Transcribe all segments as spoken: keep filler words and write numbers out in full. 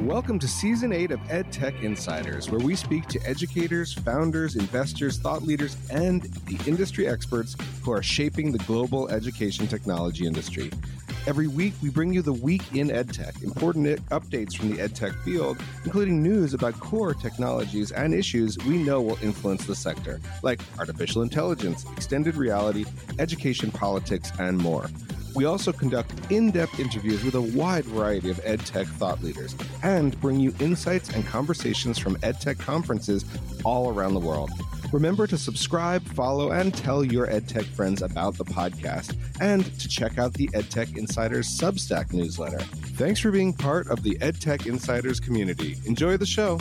Welcome to Season eight of EdTech Insiders, where we speak to educators, founders, investors, thought leaders, and the industry experts who are shaping the global education technology industry. Every week, we bring you the week in EdTech, important updates from the EdTech field, including news about core technologies and issues we know will influence the sector, like artificial intelligence, extended reality, education politics, and more. We also conduct in-depth interviews with a wide variety of EdTech thought leaders and bring you insights and conversations from EdTech conferences all around the world. Remember to subscribe, follow, and tell your EdTech friends about the podcast, and to check out the EdTech Insiders Substack newsletter. Thanks for being part of the EdTech Insiders community. Enjoy the show.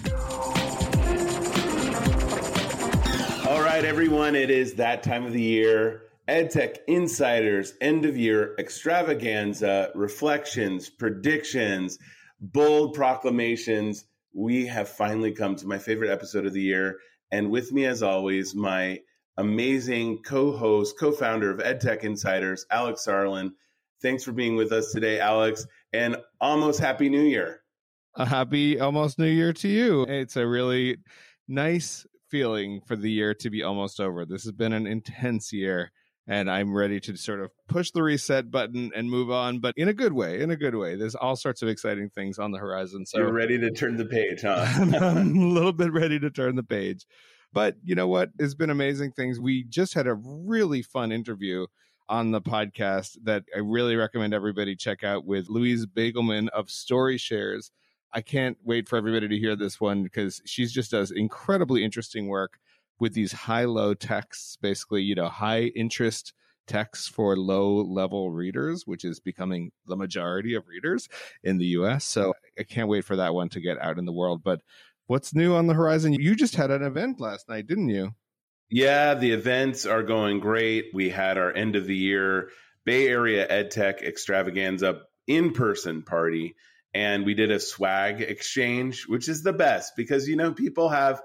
All right, everyone, it is that time of the year. EdTech Insiders End of Year Extravaganza, reflections, predictions, bold proclamations. We have finally come to my favorite episode of the year. And with me, as always, my amazing co-host, co-founder of EdTech Insiders, Alex Sarlin. Thanks for being with us today, Alex, and almost Happy New Year. A happy almost New Year to you. It's a really nice feeling for the year to be almost over. This has been an intense year, and I'm ready to sort of push the reset button and move on, but in a good way, in a good way. There's all sorts of exciting things on the horizon. So you're ready to turn the page, huh? I'm a little bit ready to turn the page. But you know what? It's been amazing things. We just had a really fun interview on the podcast that I really recommend everybody check out with Louise Bagelman of StoryShares. I can't wait for everybody to hear this one because she just does incredibly interesting work with these high-low texts, basically, you know, high-interest texts for low-level readers, which is becoming the majority of readers in the U S. So I can't wait for that one to get out in the world. But what's new on the horizon? You just had an event last night, didn't you? Yeah, the events are going great. We had our end-of-the-year Bay Area EdTech Extravaganza in-person party, and we did a swag exchange, which is the best because, you know, people have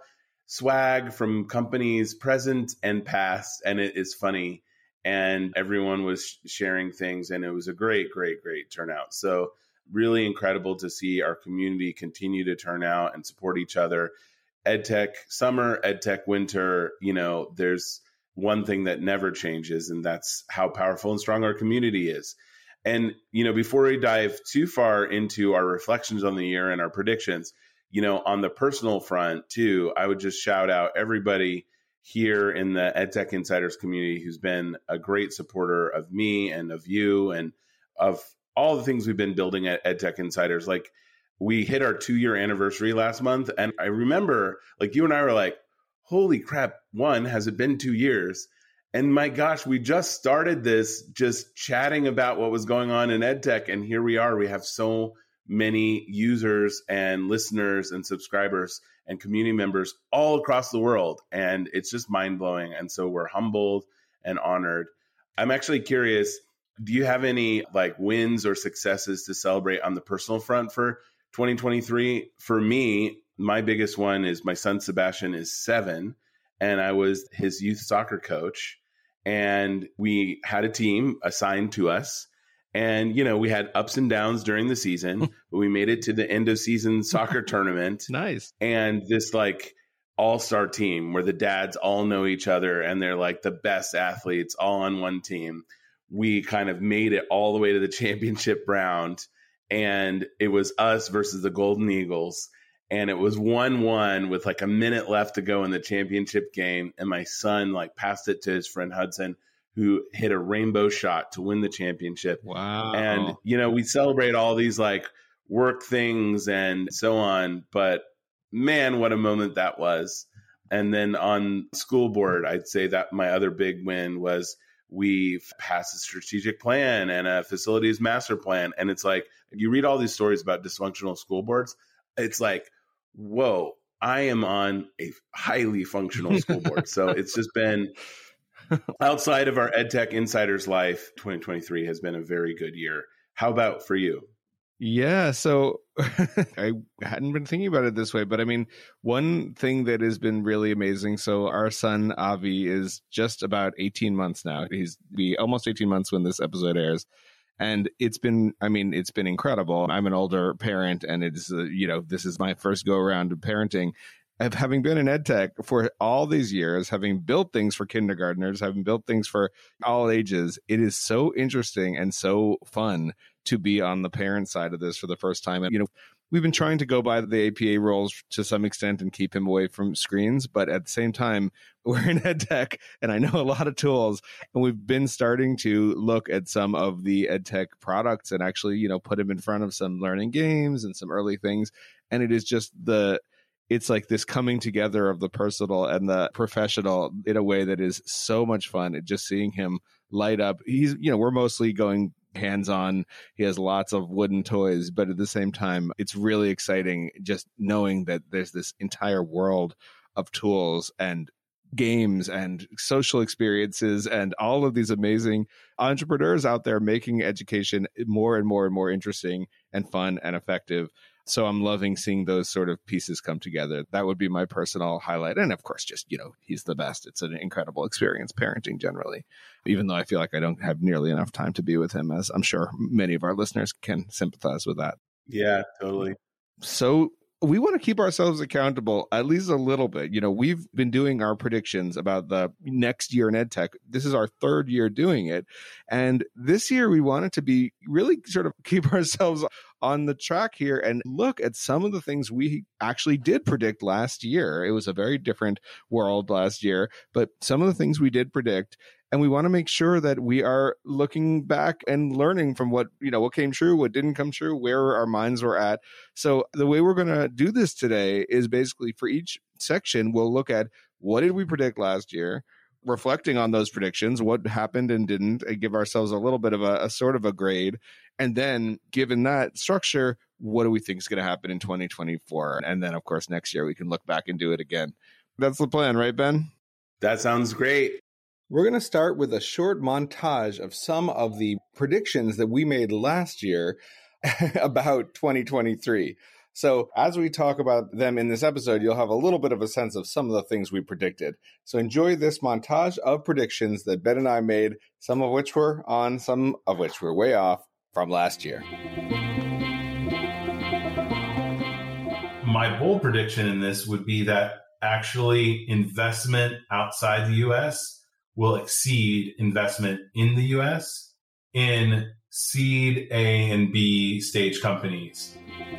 swag from companies present and past, and it is funny. And everyone was sharing things, and it was a great, great, great turnout. So really incredible to see our community continue to turn out and support each other. EdTech summer, EdTech winter, you know, there's one thing that never changes, and that's how powerful and strong our community is. And, you know, before we dive too far into our reflections on the year and our predictions, you know, on the personal front too, I would just shout out everybody here in the EdTech Insiders community who's been a great supporter of me and of you and of all the things we've been building at EdTech Insiders. Like, we hit our two-year anniversary last month, and I remember, like, you and I were like, holy crap, one, has it been two years? And my gosh, we just started this just chatting about what was going on in EdTech, and here we are. We have so many users and listeners and subscribers and community members all across the world. And it's just mind-blowing. And so we're humbled and honored. I'm actually curious, do you have any like wins or successes to celebrate on the personal front for twenty twenty-three? For me, my biggest one is my son Sebastian is seven, and I was his youth soccer coach. And we had a team assigned to us. And, you know, we had ups and downs during the season, but we made it to the end of season soccer tournament. Nice. And this like all-star team where the dads all know each other and they're like the best athletes all on one team. We kind of made it all the way to the championship round, and it was us versus the Golden Eagles. And it was one one with like a minute left to go in the championship game. And my son like passed it to his friend Hudson, who hit a rainbow shot to win the championship. Wow. And, you know, we celebrate all these like work things and so on, but man, what a moment that was. And then on school board, I'd say that my other big win was we passed a strategic plan and a facilities master plan. And it's like, you read all these stories about dysfunctional school boards. It's like, whoa, I am on a highly functional school board. So it's just been, outside of our EdTech Insiders life, twenty twenty-three has been a very good year. How about for you? Yeah, so I hadn't been thinking about it this way, but I mean, one thing that has been really amazing. So our son Avi is just about eighteen months now. He's be almost eighteen months when this episode airs. And it's been, I mean, it's been incredible. I'm an older parent, and it's, uh, you know, this is my first go around of parenting. Of having been in EdTech for all these years, having built things for kindergartners, having built things for all ages, it is so interesting and so fun to be on the parent side of this for the first time. And, you know, we've been trying to go by the A P A rules to some extent and keep him away from screens. But at the same time, we're in EdTech, and I know a lot of tools, and we've been starting to look at some of the EdTech products and actually, you know, put him in front of some learning games and some early things. And it is just the... it's like this coming together of the personal and the professional in a way that is so much fun. And just seeing him light up. He's, you know, we're mostly going hands-on. He has lots of wooden toys, but at the same time, it's really exciting just knowing that there's this entire world of tools and games and social experiences and all of these amazing entrepreneurs out there making education more and more and more interesting and fun and effective. So I'm loving seeing those sort of pieces come together. That would be my personal highlight. And of course, just, you know, he's the best. It's an incredible experience parenting generally, even though I feel like I don't have nearly enough time to be with him, as I'm sure many of our listeners can sympathize with that. Yeah, totally. So we want to keep ourselves accountable at least a little bit. You know, we've been doing our predictions about the next year in EdTech. This is our third year doing it. And this year we wanted to be really sort of keep ourselves on the track here and look at some of the things we actually did predict last year. It was a very different world last year, but some of the things we did predict. And we want to make sure that we are looking back and learning from what, you know, what came true, what didn't come true, where our minds were at. So the way we're going to do this today is basically for each section, we'll look at what did we predict last year, reflecting on those predictions, what happened and didn't, and give ourselves a little bit of a, a sort of a grade. And then given that structure, what do we think is going to happen in twenty twenty-four? And then, of course, next year we can look back and do it again. That's the plan, right, Ben? That sounds great. We're going to start with a short montage of some of the predictions that we made last year about twenty twenty-three. So as we talk about them in this episode, you'll have a little bit of a sense of some of the things we predicted. So enjoy this montage of predictions that Ben and I made, some of which were on, some of which were way off from last year. My bold prediction in this would be that actually investment outside the U S will exceed investment in the U S in seed A and B stage companies.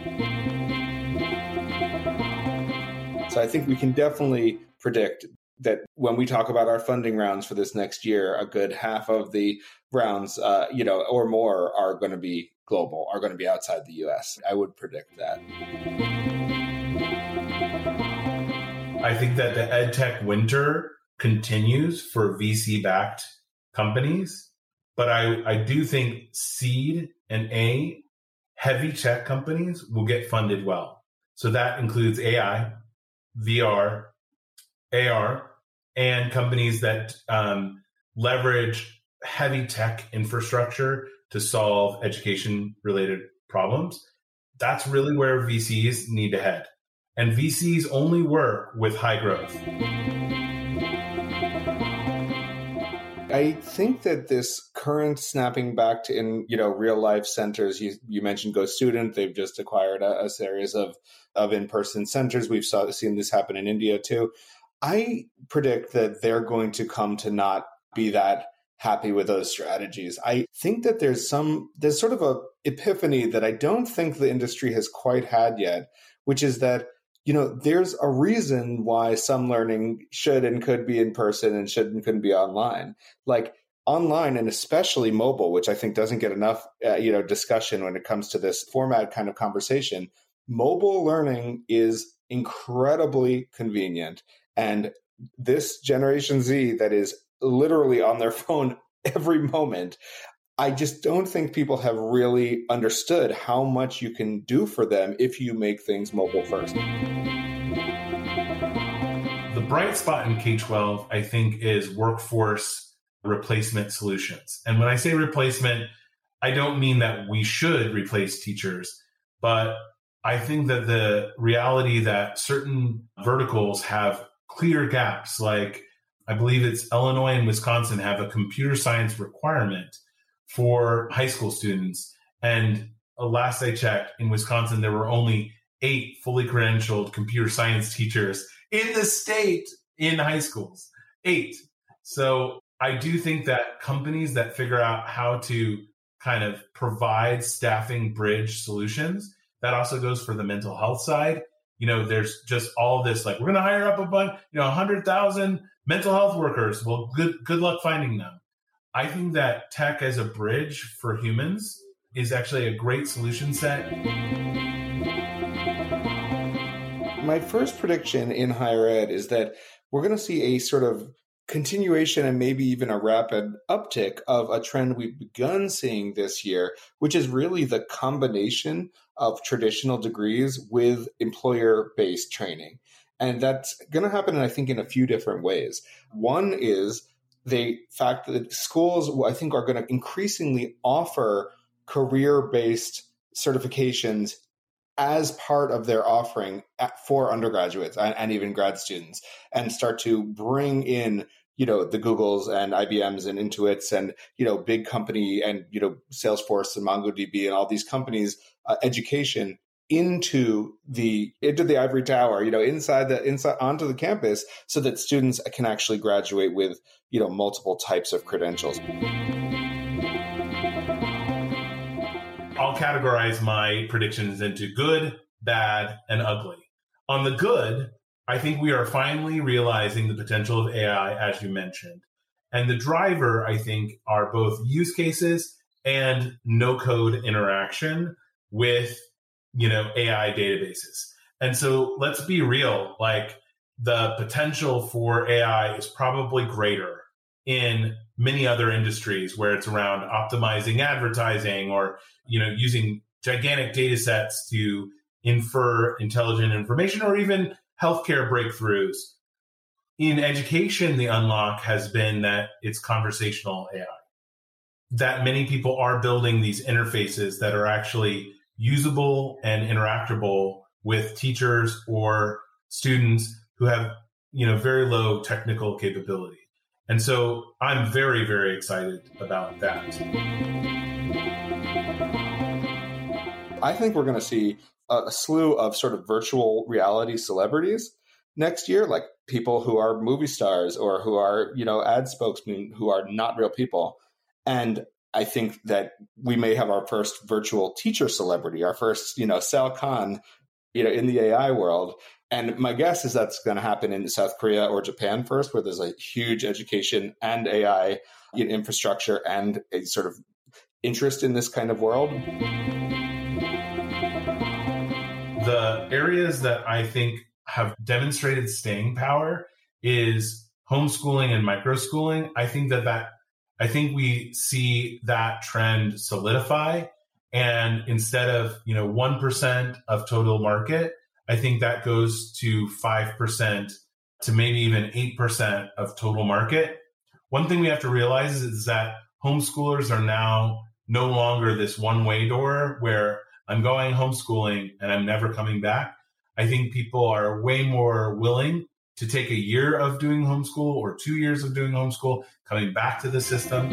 So I think we can definitely predict that when we talk about our funding rounds for this next year, a good half of the rounds, uh, you know, or more are going to be global, are going to be outside the U S. I would predict that. I think that the EdTech winter continues for V C-backed companies, but I, I do think seed and A heavy tech companies will get funded well. So that includes A I, V R, A R, and companies that um, leverage heavy tech infrastructure to solve education-related problems. That's really where V Cs need to head. And V Cs only work with high growth. I think that this current snapping back to in you know real life centers, you you mentioned Go Student, they've just acquired a, a series of of in-person centers. We've saw, seen this happen in India too. I predict that they're going to come to not be that happy with those strategies. I think that there's some there's sort of a epiphany that I don't think the industry has quite had yet, which is that you know, there's a reason why some learning should and could be in person and should and couldn't be online. Like online and especially mobile, which I think doesn't get enough, uh, you know, discussion when it comes to this format kind of conversation. Mobile learning is incredibly convenient. And this Generation Z that is literally on their phone every moment, I just don't think people have really understood how much you can do for them if you make things mobile first. The bright spot in K twelve, I think, is workforce replacement solutions. And when I say replacement, I don't mean that we should replace teachers, but I think that the reality that certain verticals have clear gaps, like I believe it's Illinois and Wisconsin have a computer science requirement for high school students. And uh, last I checked, in Wisconsin, there were only eight fully credentialed computer science teachers in the state in high schools. Eight. So I do think that companies that figure out how to kind of provide staffing bridge solutions, that also goes for the mental health side. You know, there's just all this, like, we're going to hire up a bunch, you know, one hundred thousand mental health workers. Well, good, good luck finding them. I think that tech as a bridge for humans is actually a great solution set. My first prediction in higher ed is that we're going to see a sort of continuation and maybe even a rapid uptick of a trend we've begun seeing this year, which is really the combination of traditional degrees with employer-based training. And that's going to happen, I think, in a few different ways. One is the fact that schools, I think, are going to increasingly offer career-based certifications as part of their offering at, for undergraduates and, and even grad students, and start to bring in, you know, the Googles and I B Ms and Intuits and, you know, big company and, you know, Salesforce and MongoDB and all these companies, uh, education into the into the ivory tower, you know, inside the inside onto the campus, so that students can actually graduate with, you know, multiple types of credentials. I'll categorize my predictions into good, bad, and ugly. On the good, I think we are finally realizing the potential of A I, as you mentioned. And the driver, I think, are both use cases and no-code interaction with, you know, A I databases. And so let's be real, like, the potential for A I is probably greater in many other industries where it's around optimizing advertising or, you know, using gigantic data sets to infer intelligent information, or even healthcare breakthroughs. In education, the unlock has been that it's conversational A I, that many people are building these interfaces that are actually usable and interactable with teachers or students who have, you know, very low technical capability. And so I'm very, very excited about that. I think we're going to see a slew of sort of virtual reality celebrities next year, like people who are movie stars or who are, you know, ad spokesmen who are not real people. And I think that we may have our first virtual teacher celebrity, our first, you know, Sal Khan, you know, in the A I world. And my guess is that's going to happen in South Korea or Japan first, where there's a huge education and A I, you know, infrastructure and a sort of interest in this kind of world. The areas that I think have demonstrated staying power is homeschooling and microschooling. I think that that I think we see that trend solidify, and instead of, you know, one percent of total market, I think that goes to five percent to maybe even eight percent of total market. One thing we have to realize is that homeschoolers are now no longer this one-way door where I'm going homeschooling and I'm never coming back. I think people are way more willing to take a year of doing homeschool or two years of doing homeschool, coming back to the system.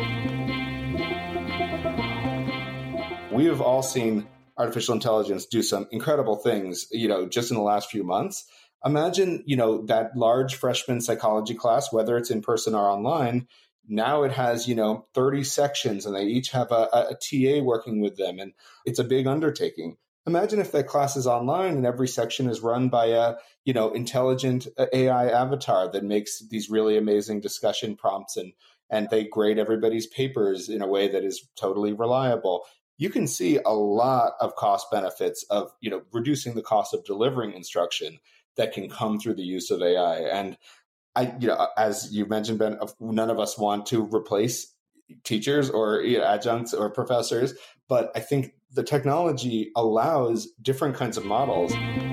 We have all seen artificial intelligence do some incredible things, you know, just in the last few months. Imagine, you know, that large freshman psychology class, whether it's in person or online, now it has, you know, thirty sections and they each have a, a T A working with them. And it's a big undertaking. Imagine if that class is online and every section is run by a, you know, intelligent A I avatar that makes these really amazing discussion prompts, and, and they grade everybody's papers in a way that is totally reliable. You can see a lot of cost benefits of, you know, reducing the cost of delivering instruction that can come through the use of A I. And I, you know, as you mentioned, Ben, none of us want to replace teachers or, you know, adjuncts or professors, but I think the technology allows different kinds of models.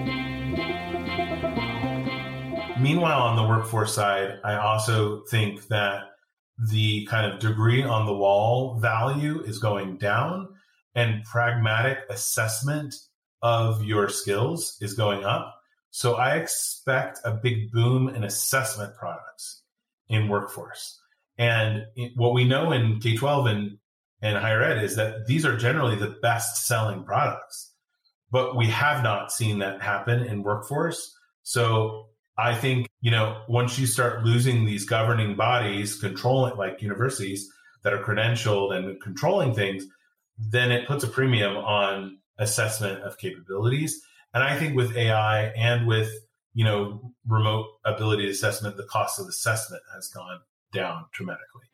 Meanwhile, on the workforce side, I also think that the kind of degree on the wall value is going down, and pragmatic assessment of your skills is going up. So I expect a big boom in assessment products in workforce. And what we know in K twelve and, in higher ed is that these are generally the best selling products, but we have not seen that happen in workforce. So I think, you know, once you start losing these governing bodies, controlling like universities that are credentialed and controlling things, then it puts a premium on assessment of capabilities. And I think with A I and with, you know, remote ability assessment, the cost of assessment has gone down dramatically.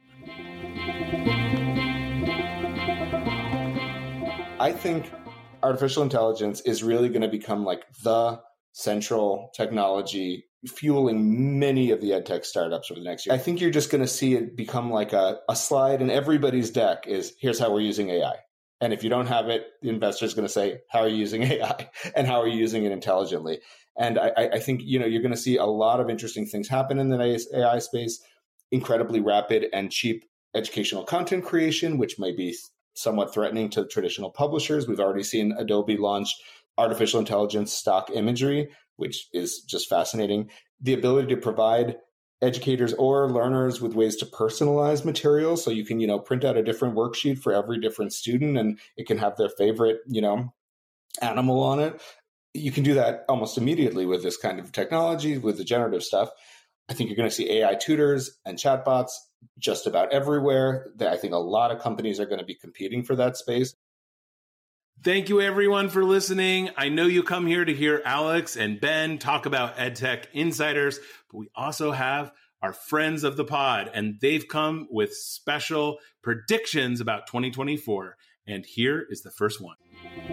I think artificial intelligence is really going to become like the central technology fueling many of the ed tech startups over the next year. I think you're just going to see it become like a, a slide in everybody's deck is here's how we're using A I. And if you don't have it, the investor is going to say, how are you using A I and how are you using it intelligently? And I, I think, you know, you're going to see a lot of interesting things happen in the A I space, incredibly rapid and cheap educational content creation, which may be somewhat threatening to traditional publishers. We've already seen Adobe launch artificial intelligence stock imagery, which is just fascinating. The ability to provide educators or learners with ways to personalize materials. So you can, you know, print out a different worksheet for every different student and it can have their favorite, you know, animal on it. You can do that almost immediately with this kind of technology, with the generative stuff. I think you're going to see A I tutors and chatbots just about everywhere. I think a lot of companies are going to be competing for that space. Thank you, everyone, for listening. I know you come here to hear Alex and Ben talk about EdTech Insiders, but we also have our friends of the pod, and they've come with special predictions about twenty twenty-four. And here is the first one.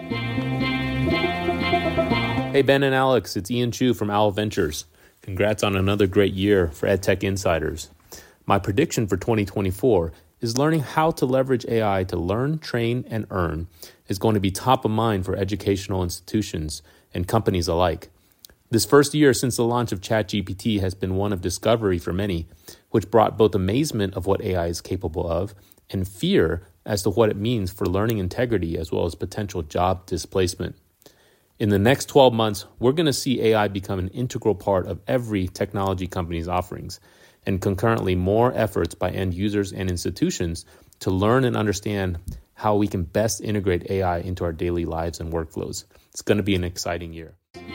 Hey, Ben and Alex, it's Ian Chu from Owl Ventures. Congrats on another great year for EdTech Insiders. My prediction for twenty twenty-four is learning how to leverage A I to learn, train, and earn is going to be top of mind for educational institutions and companies alike. This first year since the launch of ChatGPT has been one of discovery for many, which brought both amazement of what A I is capable of and fear as to what it means for learning integrity as well as potential job displacement. In the next twelve months, we're going to see A I become an integral part of every technology company's offerings, and concurrently more efforts by end users and institutions to learn and understand how we can best integrate A I into our daily lives and workflows. It's going to be an exciting year.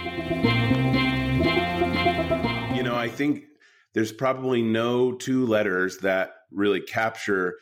You know, I think there's probably no two letters that really capture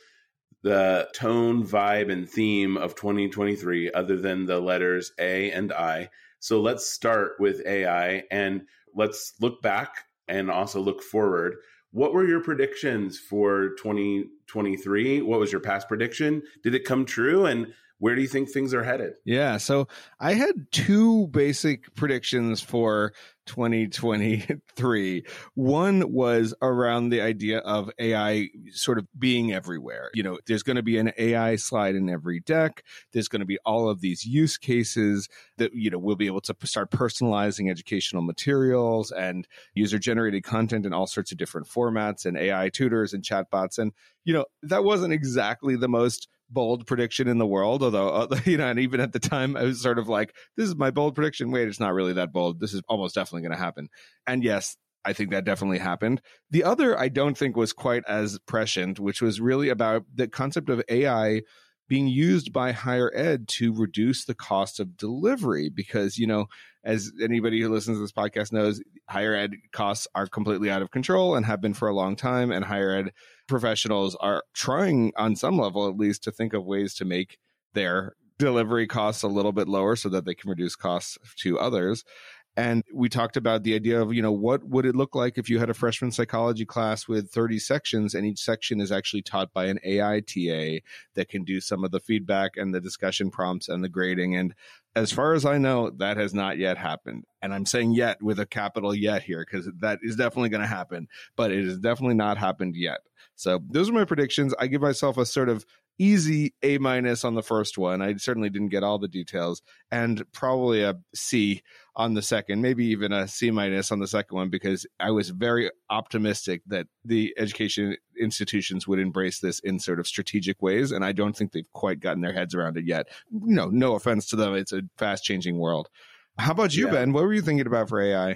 the tone, vibe, and theme of twenty twenty-three other than the letters A and I. So let's start with A I and let's look back and also look forward. What were your predictions for twenty twenty-three? What was your past prediction? Did it come true? And where do you think things are headed? Yeah, so I had two basic predictions for twenty twenty-three. One was around the idea of A I sort of being everywhere. You know, there's going to be an A I slide in every deck. There's going to be all of these use cases that, you know, we'll be able to start personalizing educational materials and user-generated content in all sorts of different formats and A I tutors and chatbots. And, you know, that wasn't exactly the most bold prediction in the world, although, uh, you know, and even at the time, I was sort of like, this is my bold prediction. Wait, it's not really that bold. This is almost definitely going to happen. And yes, I think that definitely happened. The other, I don't think was quite as prescient, which was really about the concept of A I being used by higher ed to reduce the cost of delivery. Because, you know, as anybody who listens to this podcast knows, higher ed costs are completely out of control and have been for a long time. And higher ed professionals are trying, on some level at least, to think of ways to make their delivery costs a little bit lower so that they can reduce costs to others. And we talked about the idea of, you know, what would it look like if you had a freshman psychology class with thirty sections and each section is actually taught by an A I T A that can do some of the feedback and the discussion prompts and the grading. And as far as I know, that has not yet happened. And I'm saying yet with a capital yet here, because that is definitely going to happen, but it has definitely not happened yet. So those are my predictions. I give myself a sort of easy A minus on the first one. I certainly didn't get all the details, and probably a C on the second, maybe even a C minus on the second one, because I was very optimistic that the education institutions would embrace this in sort of strategic ways. And I don't think they've quite gotten their heads around it yet. You know, no offense to them. It's a fast changing world. How about you, yeah. Ben? What were you thinking about for A I?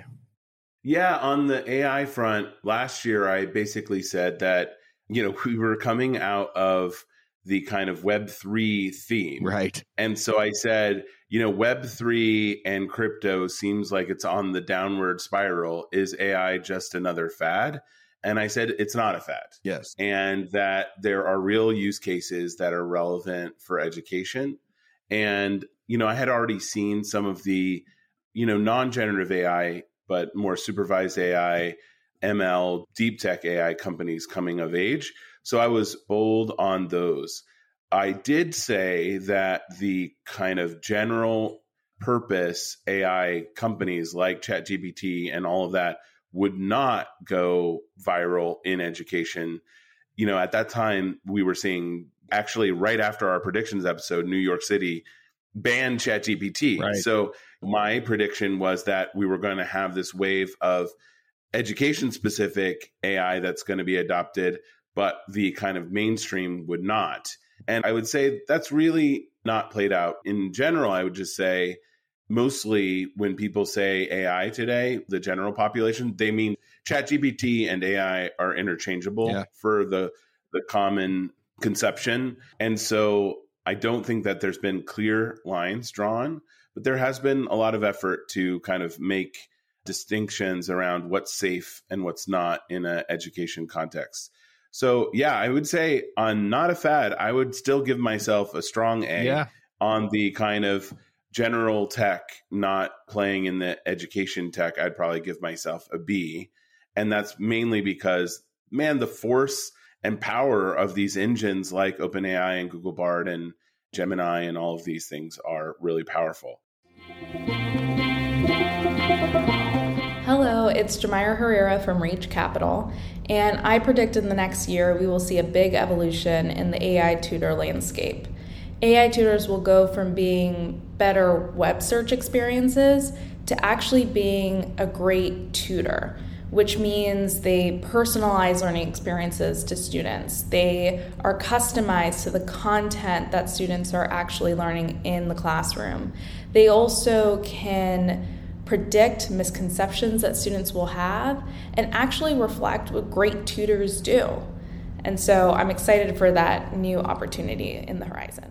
Yeah, on the A I front, last year, I basically said that, you know, we were coming out of the kind of Web three theme. Right. And so I said, you know, Web three and crypto seems like it's on the downward spiral. Is A I just another fad? And I said, it's not a fad. Yes. And that there are real use cases that are relevant for education. And, you know, I had already seen some of the, you know, non-generative A I, but more supervised A I, M L, deep tech A I companies coming of age. So I was bold on those. I did say that the kind of general purpose A I companies like ChatGPT and all of that would not go viral in education. You know, at that time, we were seeing, actually right after our predictions episode, New York City banned ChatGPT. Right. So my prediction was that we were going to have this wave of education-specific A I that's going to be adopted, but the kind of mainstream would not. And I would say that's really not played out. In general, I would just say, mostly when people say A I today, the general population, they mean ChatGPT and A I are interchangeable Yeah. for the, the common conception. And so I don't think that there's been clear lines drawn, but there has been a lot of effort to kind of make distinctions around what's safe and what's not in an education context. So yeah, I would say on not a fad, I would still give myself a strong A. Yeah. On the kind of general tech, not playing in the education tech, I'd probably give myself a B. And that's mainly because, man, the force and power of these engines like OpenAI and Google Bard and Gemini and all of these things are really powerful. Hello, it's Jamira Herrera from Reach Capital, and I predict in the next year we will see a big evolution in the A I tutor landscape. A I tutors will go from being better web search experiences to actually being a great tutor, which means they personalize learning experiences to students. They are customized to the content that students are actually learning in the classroom. They also can predict misconceptions that students will have and actually reflect what great tutors do. And so I'm excited for that new opportunity in the horizon.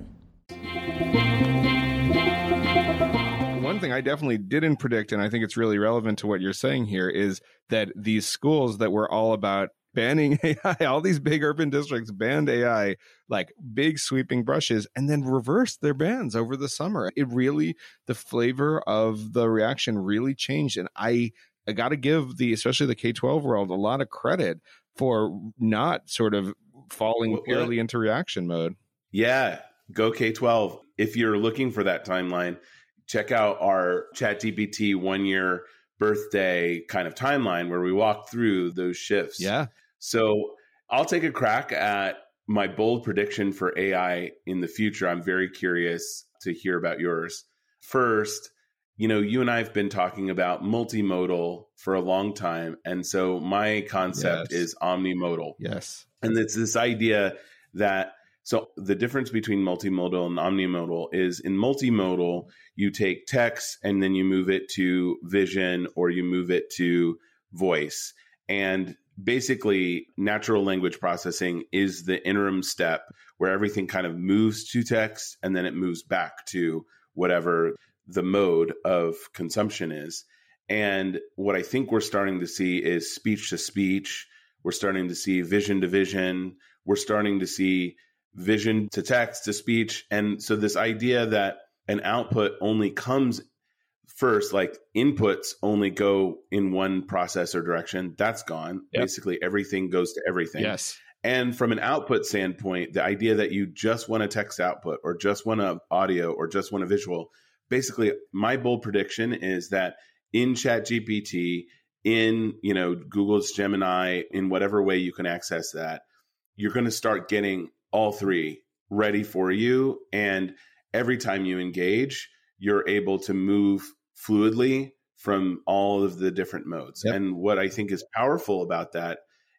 One thing I definitely didn't predict, and I think it's really relevant to what you're saying here, is that these schools that were all about banning A I, all these big urban districts banned A I, like big sweeping brushes, and then reversed their bans over the summer. It really, the flavor of the reaction really changed. And I, I got to give the, especially the K twelve world, a lot of credit for not sort of falling What- what? purely into reaction mode. Yeah, go K twelve. If you're looking for that timeline, check out our ChatGPT one year birthday kind of timeline where we walk through those shifts. Yeah. So I'll take a crack at my bold prediction for A I in the future. I'm very curious to hear about yours. First, you know, you and I have been talking about multimodal for a long time. And so my concept Yes. is omnimodal. Yes. And it's this idea that, so the difference between multimodal and omnimodal is in multimodal, you take text and then you move it to vision or you move it to voice. And basically, natural language processing is the interim step where everything kind of moves to text and then it moves back to whatever the mode of consumption is. And what I think we're starting to see is speech to speech. We're starting to see vision to vision. We're starting to see vision to text to speech. And so this idea that an output only comes first, like inputs only go in one process or direction, that's gone. Yep. Basically, everything goes to everything. Yes. And from an output standpoint, the idea that you just want a text output or just want an audio or just want a visual, basically my bold prediction is that in ChatGPT, in, you know, Google's Gemini, in whatever way you can access that, you're going to start getting all three ready for you. And every time you engage, you're able to move fluidly from all of the different modes. Yep. And what I think is powerful about that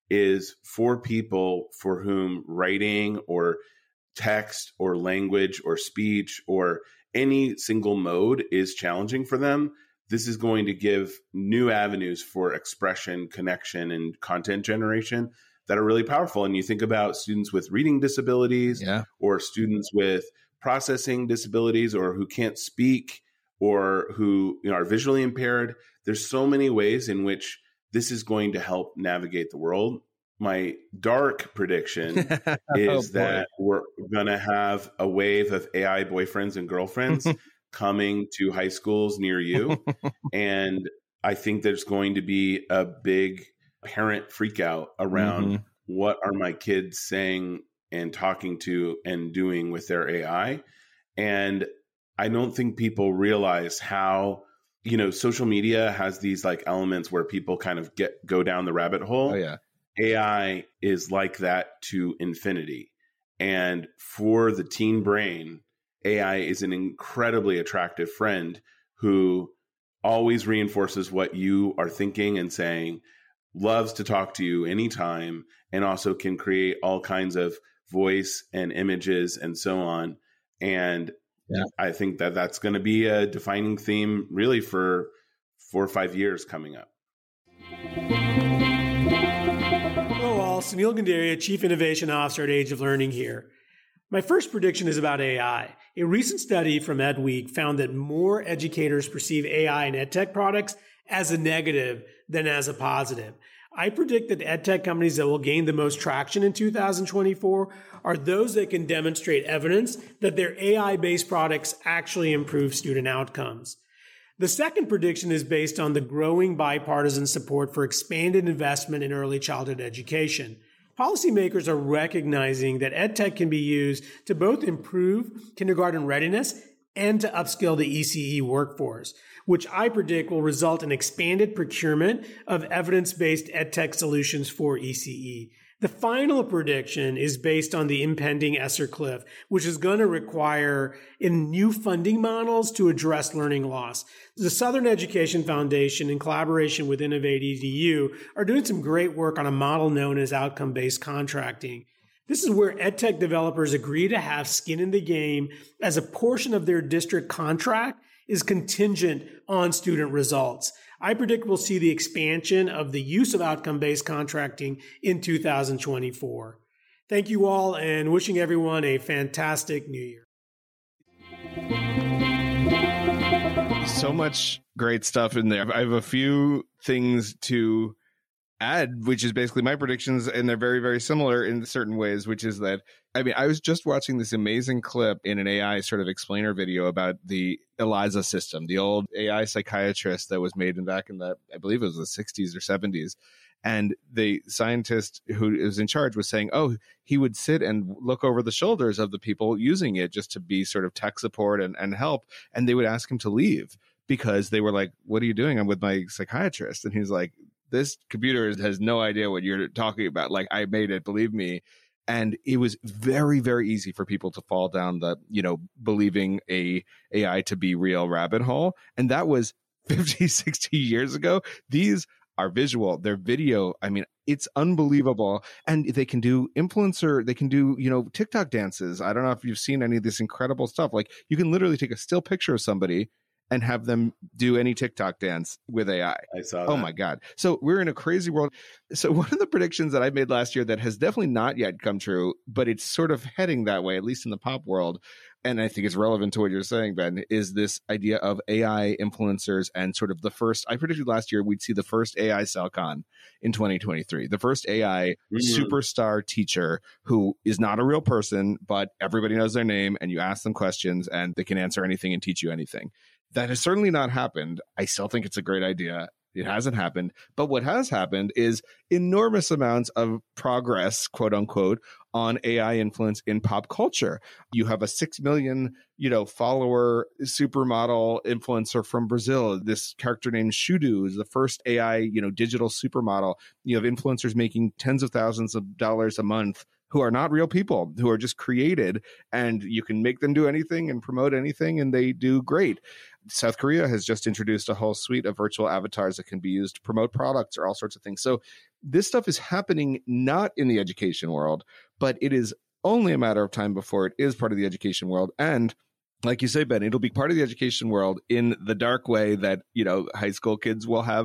is for people for whom writing or text or language or speech or any single mode is challenging for them, this is going to give new avenues for expression, connection, and content generation that are really powerful. And you think about students with reading disabilities Yeah. or students with processing disabilities or who can't speak or who, you know, are visually impaired. There's so many ways in which this is going to help navigate the world. My dark prediction is Oh, that we're going to have a wave of A I boyfriends and girlfriends coming to high schools near you. And I think there's going to be a big parent freak out around Mm-hmm. what are my kids saying and talking to and doing with their A I. And I don't think people realize how, you know, social media has these like elements where people kind of get go down the rabbit hole. Oh, yeah. A I is like that to infinity. And for the teen brain, A I is an incredibly attractive friend who always reinforces what you are thinking and saying, loves to talk to you anytime, and also can create all kinds of voice and images and so on. And Yeah. I think that that's going to be a defining theme really for four or five years coming up. Hello all, Sunil Gandaria, Chief Innovation Officer at Age of Learning here. My first prediction is about A I. A recent study from EdWeek found that more educators perceive A I and EdTech products as a negative than as a positive. I predict that EdTech companies that will gain the most traction in two thousand twenty-four are those that can demonstrate evidence that their A I-based products actually improve student outcomes. The second prediction is based on the growing bipartisan support for expanded investment in early childhood education. Policymakers are recognizing that EdTech can be used to both improve kindergarten readiness and to upskill the E C E workforce, which I predict will result in expanded procurement of evidence-based EdTech solutions for E C E. The final prediction is based on the impending ESSER cliff, which is going to require in new funding models to address learning loss. The Southern Education Foundation, in collaboration with Innovate E D U, are doing some great work on a model known as outcome-based contracting. This is where EdTech developers agree to have skin in the game as a portion of their district contract is contingent on student results. I predict we'll see the expansion of the use of outcome-based contracting in two thousand twenty-four. Thank you all, and wishing everyone a fantastic new year. So much great stuff in there. I have a few things to add, which is basically my predictions, and they're very, very similar in certain ways, which is that, I mean, I was just watching this amazing clip in an A I sort of explainer video about the ELIZA system, the old A I psychiatrist that was made in back in the, I believe it was the sixties or seventies. And the scientist who is in charge was saying, oh, he would sit and look over the shoulders of the people using it just to be sort of tech support and, and help. And they would ask him to leave because they were like, what are you doing? I'm with my psychiatrist. And he's like, this computer has no idea what you're talking about. Like, I made it, believe me. And it was very, very easy for people to fall down the, you know, believing a AI to be real rabbit hole. And that was fifty, sixty years ago. These are visual, they're video. I mean, it's unbelievable. And they can do influencer, they can do, you know, TikTok dances. I don't know if you've seen any of this incredible stuff. Like, you can literally take a still picture of somebody and have them do any TikTok dance with A I. I saw that. Oh my God. So we're in a crazy world. So one of the predictions that I made last year that has definitely not yet come true, but it's sort of heading that way, at least in the pop world, and I think it's relevant to what you're saying, Ben, is this idea of A I influencers and sort of the first, I predicted last year we'd see the first A I CellCon in twenty twenty-three, the first A I mm-hmm. superstar teacher who is not a real person, but everybody knows their name and you ask them questions and they can answer anything and teach you anything. That has certainly not happened. I still think it's a great idea. It hasn't happened. But what has happened is enormous amounts of progress, quote unquote, on A I influence in pop culture. You have a six million, you know, follower supermodel influencer from Brazil. This character named Shudu is the first A I, you know, digital supermodel. You have influencers making tens of thousands of dollars a month who are not real people, who are just created, and you can make them do anything and promote anything, and they do great. South Korea has just introduced a whole suite of virtual avatars that can be used to promote products or all sorts of things. So this stuff is happening not in the education world, but it is only a matter of time before it is part of the education world. And like you say, Ben, it'll be part of the education world in the dark way that, you know, high school kids will have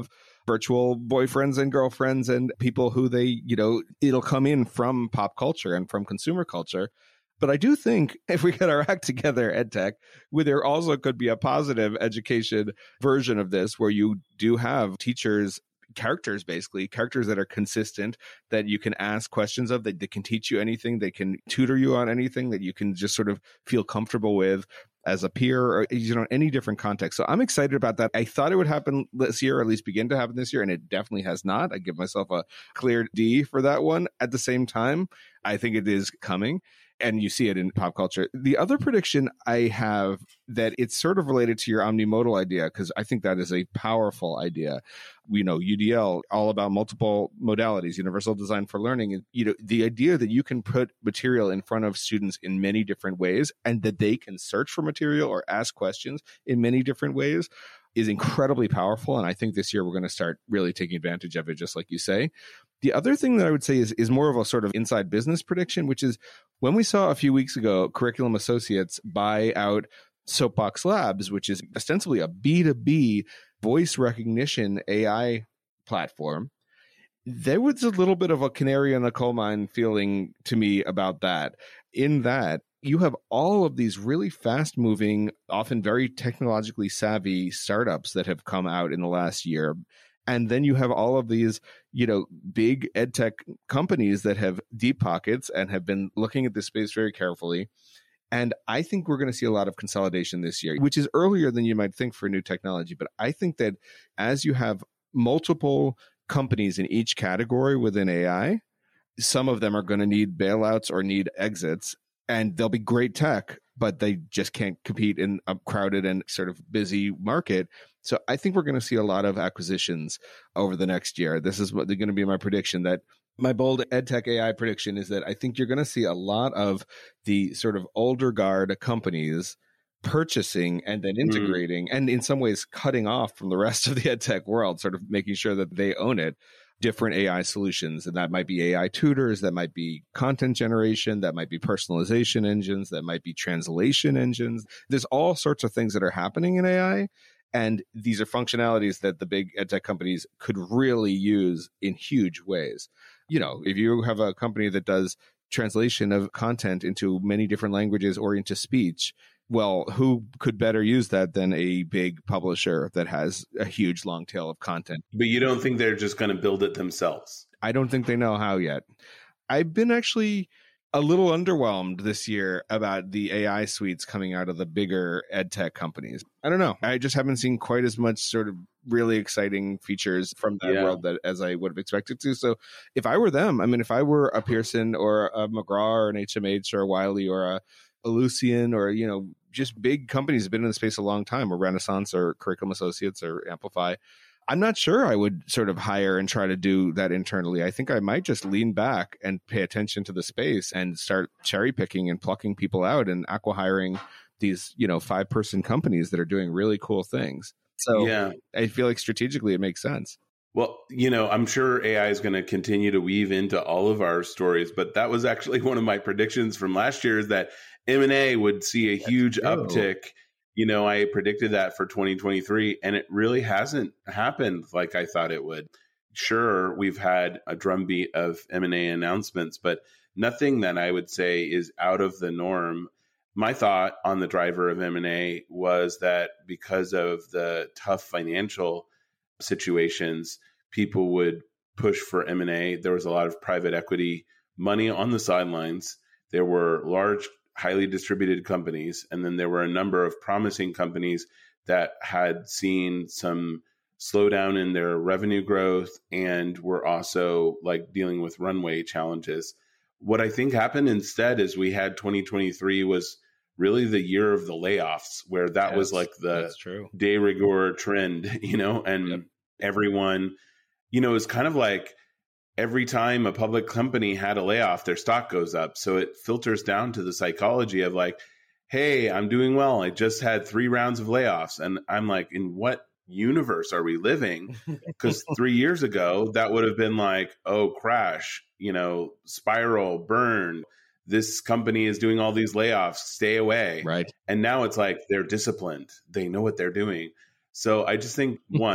virtual boyfriends and girlfriends and people who they, you know, it'll come in from pop culture and from consumer culture. But I do think if we get our act together, EdTech, where there also could be a positive education version of this, where you do have teachers, characters, basically, characters that are consistent, that you can ask questions of, that they can teach you anything, they can tutor you on anything, that you can just sort of feel comfortable with as a peer, or, you know, any different context. So I'm excited about that. I thought it would happen this year, or at least begin to happen this year, and it definitely has not. I give myself a clear D for that one. At the same time, I think it is coming. And you see it in pop culture. The other prediction I have, that it's sort of related to your omnimodal idea, because I think that is a powerful idea. We know U D L, all about multiple modalities, universal design for learning. And, you know, the idea that you can put material in front of students in many different ways, and that they can search for material or ask questions in many different ways, is incredibly powerful. And I think this year we're going to start really taking advantage of it, just like you say. The other thing that I would say is, is more of a sort of inside business prediction, which is when we saw a few weeks ago Curriculum Associates buy out Soapbox Labs, which is ostensibly a B two B voice recognition A I platform, there was a little bit of a canary in the coal mine feeling to me about that, in that you have all of these really fast moving, often very technologically savvy startups that have come out in the last year. And then you have all of these, you know, big ed tech companies that have deep pockets and have been looking at this space very carefully. And I think we're going to see a lot of consolidation this year, which is earlier than you might think for new technology. But I think that as you have multiple companies in each category within A I, some of them are going to need bailouts or need exits, and they'll be great tech, but they just can't compete in a crowded and sort of busy market. So I think we're going to see a lot of acquisitions over the next year. This is what they're going to be my prediction. That my bold EdTech A I prediction is that I think you're going to see a lot of the sort of older guard companies purchasing and then integrating mm. and in some ways cutting off from the rest of the EdTech world, sort of making sure that they own it, different A I solutions. And that might be A I tutors, that might be content generation, that might be personalization engines, that might be translation engines. There's all sorts of things that are happening in A I. And these are functionalities that the big EdTech companies could really use in huge ways. You know, if you have a company that does translation of content into many different languages or into speech, well, who could better use that than a big publisher that has a huge long tail of content? But you don't think they're just going to build it themselves? I don't think they know how yet. I've been actually a little underwhelmed this year about the A I suites coming out of the bigger ed tech companies. I don't know. I just haven't seen quite as much sort of really exciting features from that yeah. world that as I would have expected to. So if I were them, I mean, if I were a Pearson or a McGraw or an H M H or a Wiley or a, a Lucian or, you know, just big companies have been in the space a long time, or Renaissance or Curriculum Associates or Amplify, I'm not sure I would sort of hire and try to do that internally. I think I might just lean back and pay attention to the space and start cherry picking and plucking people out and acqui-hiring these, you know, five person companies that are doing really cool things. So yeah. I feel like strategically it makes sense. Well, you know, I'm sure A I is going to continue to weave into all of our stories, but that was actually one of my predictions from last year, is that M and A would see a That's huge true. uptick. You know, I predicted that for twenty twenty-three, and it really hasn't happened like I thought it would. Sure, we've had a drumbeat of M and A announcements, but nothing that I would say is out of the norm. My thought on the driver of M and A was that because of the tough financial situations, people would push for M and A. There was a lot of private equity money on the sidelines. There were large, highly distributed companies, and then there were a number of promising companies that had seen some slowdown in their revenue growth and were also like dealing with runway challenges. What I think happened instead is we had twenty twenty-three was really the year of the layoffs, where that yes, was like the de rigueur trend, you know, and yep. everyone, you know, it's kind of like every time a public company had a layoff, their stock goes up. So it filters down to the psychology of like, hey, I'm doing well. I just had three rounds of layoffs. And I'm like, in what universe are we living? Because three years ago, that would have been like, oh, crash, you know, spiral, burn. This company is doing all these layoffs, stay away. Right. And now it's like they're disciplined. They know what they're doing. So I just think, one,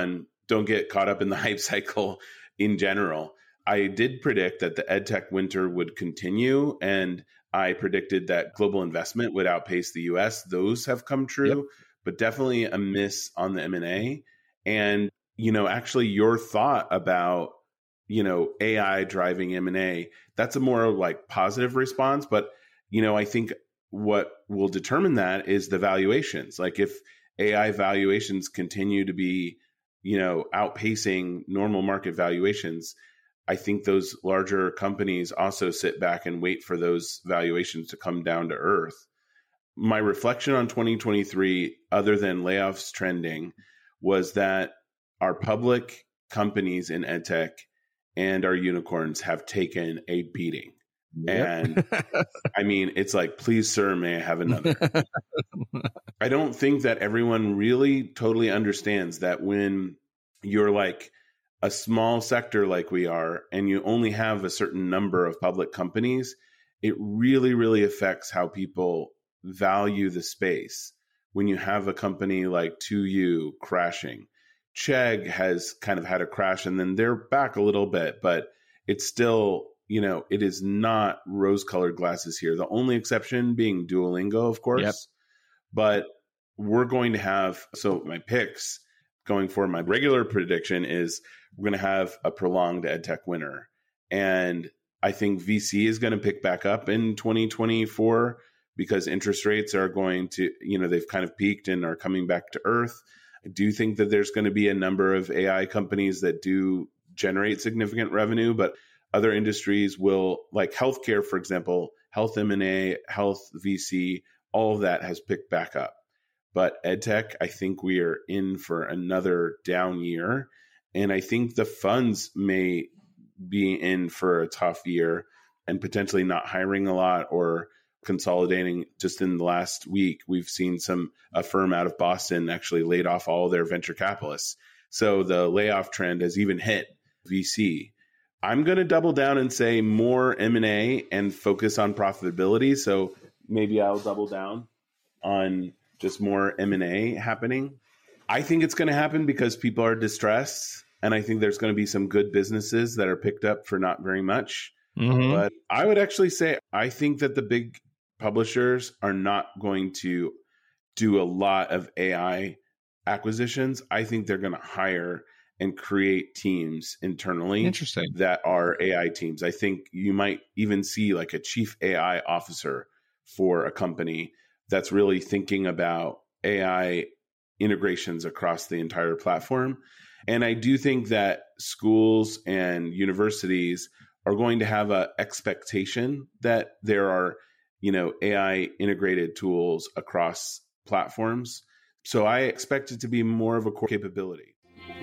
don't get caught up in the hype cycle in general. I did predict that the EdTech winter would continue, and I predicted that global investment would outpace the U S. Those have come true, yep. But definitely a miss on the M and A. And, you know, actually your thought about, you know, A I driving M and A, that's a more like positive response. But, you know, I think what will determine that is the valuations. Like if A I valuations continue to be, you know, outpacing normal market valuations, I think those larger companies also sit back and wait for those valuations to come down to earth. My reflection on twenty twenty-three, other than layoffs trending, was that our public companies in EdTech and our unicorns have taken a beating. Yep. And I mean, it's like, please, sir, may I have another? I don't think that everyone really totally understands that when you're like a small sector like we are, and you only have a certain number of public companies, it really, really affects how people value the space. When you have a company like two U crashing, Chegg has kind of had a crash and then they're back a little bit, but it's still, you know, it is not rose-colored glasses here. The only exception being Duolingo, of course. Yep. But we're going to have, so my picks going for my regular prediction is we're going to have a prolonged EdTech winter. And I think V C is going to pick back up in twenty twenty-four because interest rates are going to, you know, they've kind of peaked and are coming back to earth. I do think that there's going to be a number of A I companies that do generate significant revenue, but other industries will, like healthcare, for example, health M and A, health V C, all of that has picked back up. But EdTech, I think we are in for another down year. And I think the funds may be in for a tough year and potentially not hiring a lot or consolidating. Just in the last week, we've seen some a firm out of Boston actually laid off all their venture capitalists. So the layoff trend has even hit V C. I'm going to double down and say more M and A and focus on profitability. So maybe I'll double down on just more M and A happening. I think it's going to happen because people are distressed. And I think there's going to be some good businesses that are picked up for not very much. Mm-hmm. But I would actually say I think that the big publishers are not going to do a lot of A I acquisitions. I think they're going to hire and create teams internally Interesting. that are A I teams. I think you might even see like a chief A I officer for a company that's really thinking about A I integrations across the entire platform. And I do think that schools and universities are going to have an expectation that there are, you know, A I integrated tools across platforms. So I expect it to be more of a core capability.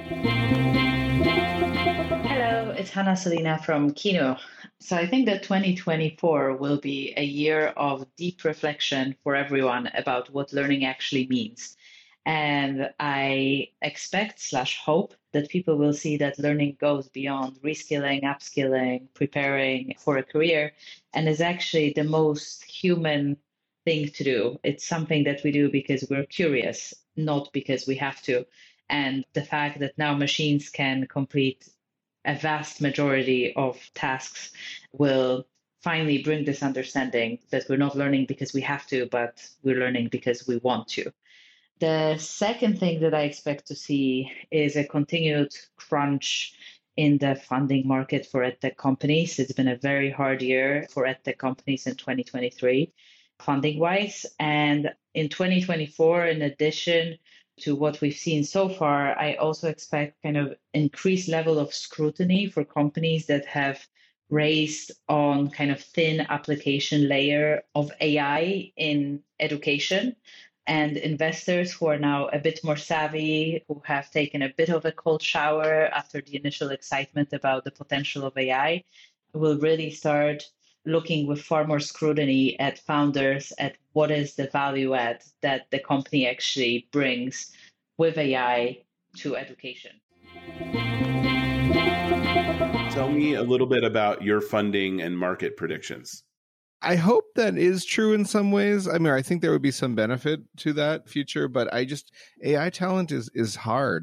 Hello, it's Hannah Selina from Kino. So I think that twenty twenty-four will be a year of deep reflection for everyone about what learning actually means. And I expect slash hope that people will see that learning goes beyond reskilling, upskilling, preparing for a career, and is actually the most human thing to do. It's something that we do because we're curious, not because we have to. And the fact that now machines can complete a vast majority of tasks will finally bring this understanding that we're not learning because we have to, but we're learning because we want to. The second thing that I expect to see is a continued crunch in the funding market for EdTech companies. It's been a very hard year for EdTech companies in twenty twenty-three, funding-wise. And in twenty twenty-four, in addition to what we've seen so far, I also expect kind of increased level of scrutiny for companies that have raised on kind of thin application layer of A I in education. And investors who are now a bit more savvy, who have taken a bit of a cold shower after the initial excitement about the potential of A I, will really start looking with far more scrutiny at founders, at what is the value add that the company actually brings with A I to education. Tell me a little bit about your funding and market predictions. I hope that is true in some ways. I mean, I think there would be some benefit to that future, but I just, A I talent is is hard.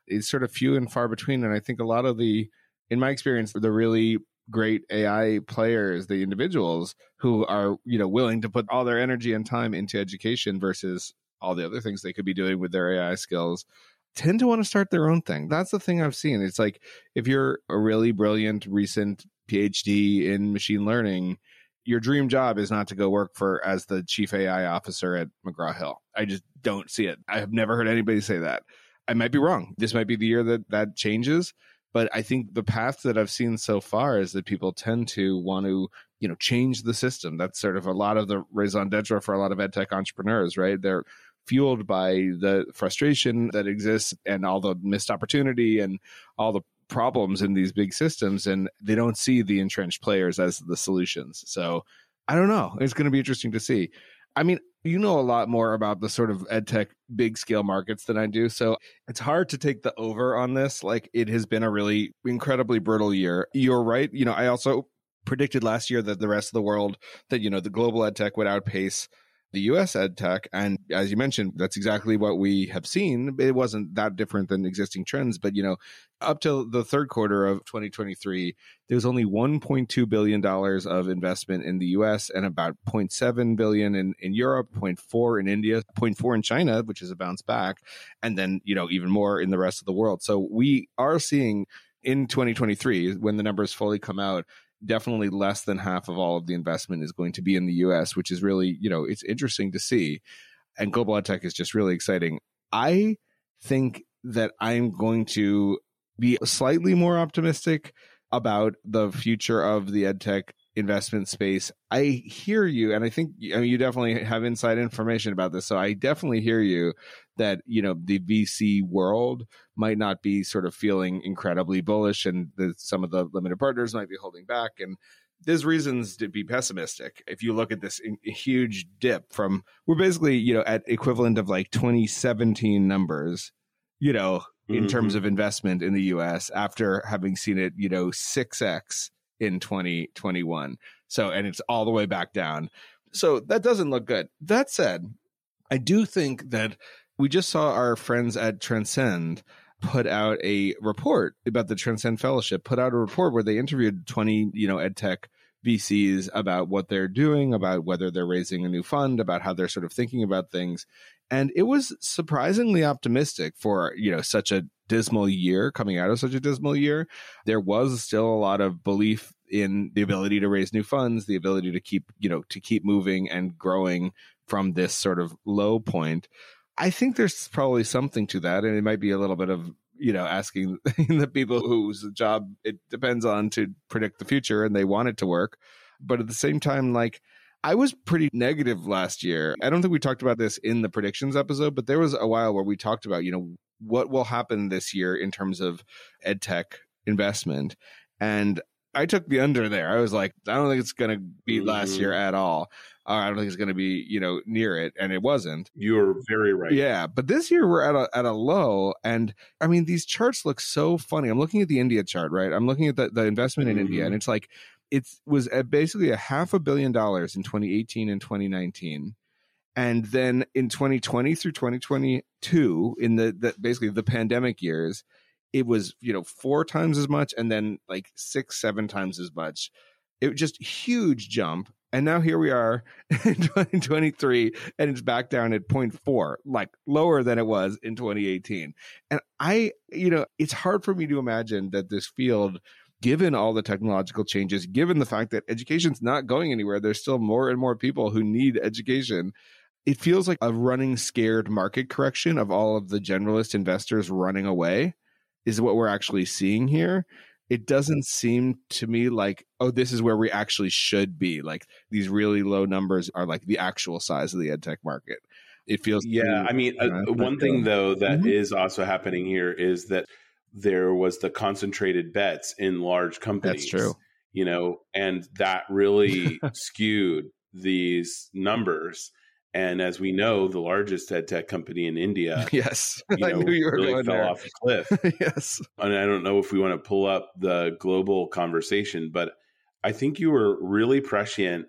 it's sort of few and far between. And I think a lot of the, in my experience, the really great A I players, the individuals who are, you know, willing to put all their energy and time into education versus all the other things they could be doing with their A I skills, tend to want to start their own thing. That's the thing I've seen. It's like, if you're a really brilliant recent PhD in machine learning, your dream job is not to go work for as the chief A I officer at McGraw-Hill. I just don't see it. I have never heard anybody say that. I might be wrong. This might be the year that that changes. But I think the path that I've seen so far is that people tend to want to, you know, change the system. That's sort of a lot of the raison d'etre for a lot of ed tech entrepreneurs, right? They're fueled by the frustration that exists and all the missed opportunity and all the problems in these big systems, and they don't see the entrenched players as the solutions. So I don't know. It's going to be interesting to see. I mean, you know a lot more about the sort of ed tech big scale markets than I do. So it's hard to take the over on this. Like, it has been a really incredibly brutal year. You're right. You know, I also predicted last year that the rest of the world, that, you know, the global ed tech would outpace the U S ed tech. And as you mentioned, that's exactly what we have seen. It wasn't that different than existing trends, but, you know, up till the third quarter of twenty twenty-three, there's only one point two billion dollars of investment in the U S and about zero point seven billion dollars in, in Europe, zero point four in India, zero point four in China, which is a bounce back, and then, you know, even more in the rest of the world. So we are seeing in twenty twenty-three, when the numbers fully come out, definitely less than half of all of the investment is going to be in the U S, which is really, you know, it's interesting to see. And global ed tech is just really exciting. I think that I'm going to be slightly more optimistic about the future of the ed tech investment space. I hear you, and I think, I mean, you definitely have inside information about this. So I definitely hear you that, you know, the V C world might not be sort of feeling incredibly bullish, and the, some of the limited partners might be holding back. And there's reasons to be pessimistic. If you look at this in, huge dip from, we're basically, you know, at equivalent of like twenty seventeen numbers, you know, in mm-hmm. terms of investment in the U S after having seen it, you know, six X in twenty twenty-one. So, and it's all the way back down. So that doesn't look good. That said, I do think that we just saw our friends at Transcend put out a report about the Transcend Fellowship, put out a report where they interviewed twenty, you know, ed tech V Cs about what they're doing, about whether they're raising a new fund, about how they're sort of thinking about things. And it was surprisingly optimistic for, you know, such a dismal year, coming out of such a dismal year. There was still a lot of belief in the ability to raise new funds, the ability to keep, you know, to keep moving and growing from this sort of low point. I think there's probably something to that. And it might be a little bit of, you know, asking the people whose job it depends on to predict the future and they want it to work. But at the same time, like, I was pretty negative last year. I don't think we talked about this in the predictions episode, but there was a while where we talked about, you know, what will happen this year in terms of ed tech investment. And I took the under there. I was like, I don't think it's going to be mm-hmm. last year at all. Or I don't think it's going to be, you know, near it. And it wasn't. You were very right. Yeah. But this year we're at a, at a low. And I mean, these charts look so funny. I'm looking at the India chart, right? I'm looking at the, the investment mm-hmm. in India, and it's like, it was at basically a half a billion dollars in twenty eighteen and twenty nineteen. And then in twenty twenty through twenty twenty-two, in the, the basically the pandemic years, it was, you know, four times as much, and then like six, seven times as much. It was just huge jump. And now here we are in twenty twenty-three, and it's back down at zero point four, like lower than it was in twenty eighteen. And I, you know, it's hard for me to imagine that this field, given all the technological changes, given the fact that education's not going anywhere, there's still more and more people who need education. It feels like a running scared market correction of all of the generalist investors running away is what we're actually seeing here. It doesn't seem to me like, oh, this is where we actually should be. Like, these really low numbers are like the actual size of the ed tech market. It feels. Yeah. Pretty, I mean, uh, uh, one thing, though, that mm-hmm. is also happening here is that there was the concentrated bets in large companies. That's true. You know, and that really skewed these numbers. And as we know, the largest ed tech company in India, yes, you know, I knew you were really going fell there. off a cliff. Yes, and I don't know if we want to pull up the global conversation, but I think you were really prescient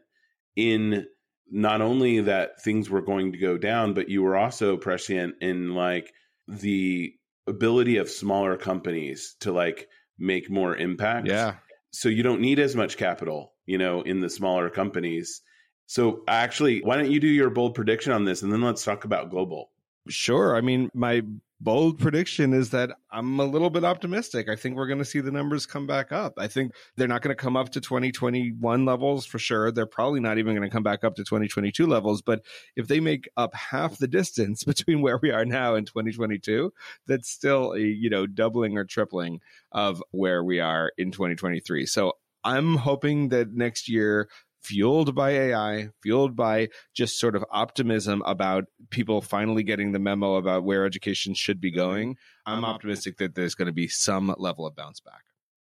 in not only that things were going to go down, but you were also prescient in like the ability of smaller companies to like make more impact. Yeah. So you don't need as much capital, you know, in the smaller companies. So actually, why don't you do your bold prediction on this and then let's talk about global. Sure. I mean, my bold prediction is that I'm a little bit optimistic. I think we're going to see the numbers come back up. I think they're not going to come up to twenty twenty-one levels for sure. They're probably not even going to come back up to twenty twenty-two levels. But if they make up half the distance between where we are now and twenty twenty-two, that's still a, you know, doubling or tripling of where we are in twenty twenty-three. So I'm hoping that next year, fueled by A I, fueled by just sort of optimism about people finally getting the memo about where education should be going, I'm optimistic that there's going to be some level of bounce back.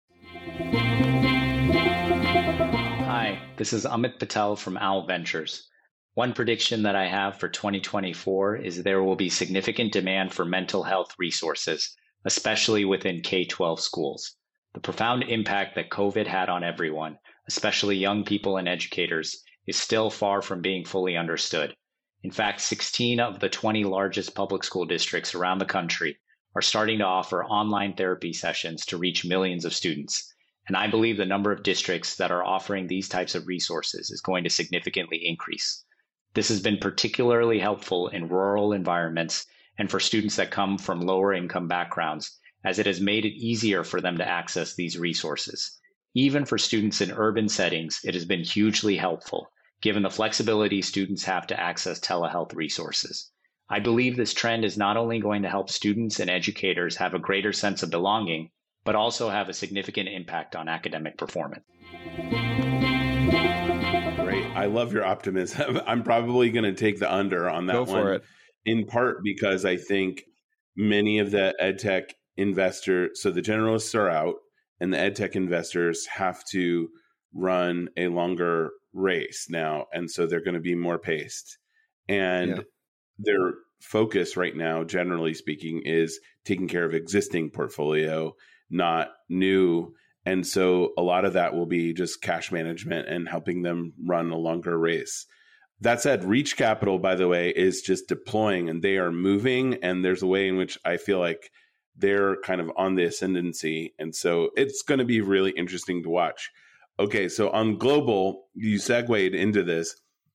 Hi, this is Amit Patel from Owl Ventures. One prediction that I have for twenty twenty-four is there will be significant demand for mental health resources, especially within K twelve schools. The profound impact that COVID had on everyone, especially young people and educators, is still far from being fully understood. In fact, sixteen of the twenty largest public school districts around the country are starting to offer online therapy sessions to reach millions of students. And I believe the number of districts that are offering these types of resources is going to significantly increase. This has been particularly helpful in rural environments and for students that come from lower income backgrounds, as it has made it easier for them to access these resources. Even for students in urban settings, it has been hugely helpful, given the flexibility students have to access telehealth resources. I believe this trend is not only going to help students and educators have a greater sense of belonging, but also have a significant impact on academic performance. Great. I love your optimism. I'm probably going to take the under on that Go one. for it. In part because I think many of the edtech investors, so the generalists are out, and the edtech investors have to run a longer race now. And so they're going to be more paced. And yeah. their focus right now, generally speaking, is taking care of existing portfolio, not new. And so a lot of that will be just cash management and helping them run a longer race. That said, Reach Capital, by the way, is just deploying and they are moving. And there's a way in which I feel like they're kind of on the ascendancy. And so it's going to be really interesting to watch. Okay, so on global, you segued into this.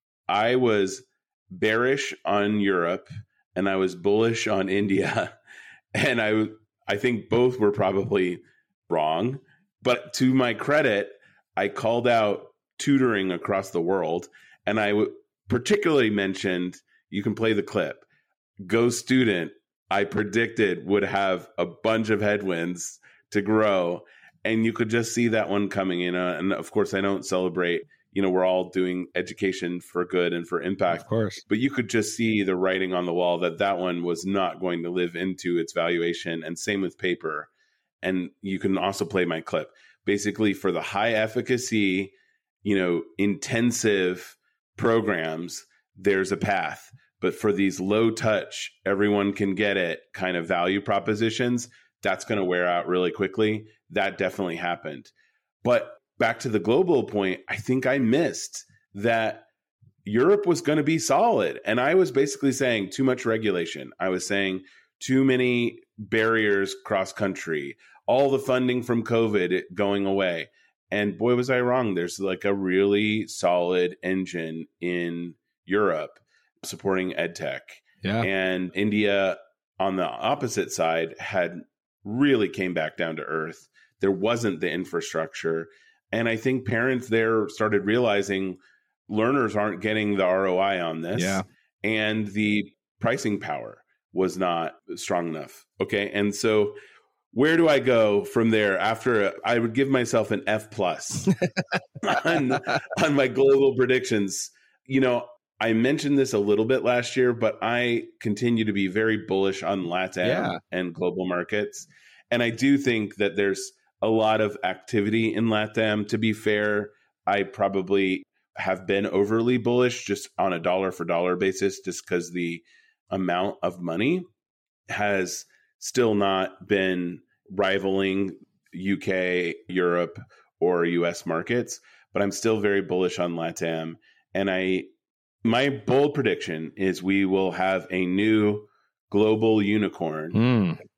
I was bearish on Europe and I was bullish on India. And I, I think both were probably wrong. But to my credit, I called out tutoring across the world. And I w- particularly mentioned, you can play the clip, Go Student, I predicted would have a bunch of headwinds to grow. And you could just see that one coming in. Uh, and of course, I don't celebrate, you know, we're all doing education for good and for impact. Of course. But you could just see the writing on the wall that that one was not going to live into its valuation. And same with paper. And you can also play my clip. Basically, for the high efficacy, you know, intensive programs, there's a path. But for these low touch, everyone can get it kind of value propositions, that's going to wear out really quickly. That definitely happened. But back to the global point, I think I missed that Europe was going to be solid. And I was basically saying too much regulation. I was saying too many barriers cross country, all the funding from COVID going away. And boy, was I wrong. There's like a really solid engine in Europe supporting edtech. Yeah. And India on the opposite side had really came back down to earth. There wasn't the infrastructure. And I think parents there started realizing learners aren't getting the R O I on this. Yeah. And the pricing power was not strong enough. Okay. And so where do I go from there after a, I would give myself an F plus on, on my global predictions. You know, I mentioned this a little bit last year, but I continue to be very bullish on LATAM yeah. and global markets. And I do think that there's a lot of activity in LATAM. To be fair, I probably have been overly bullish just on a dollar for dollar basis, just because the amount of money has still not been rivaling U K, Europe, or U S markets. But I'm still very bullish on LATAM. And I My bold prediction is we will have a new global unicorn mm.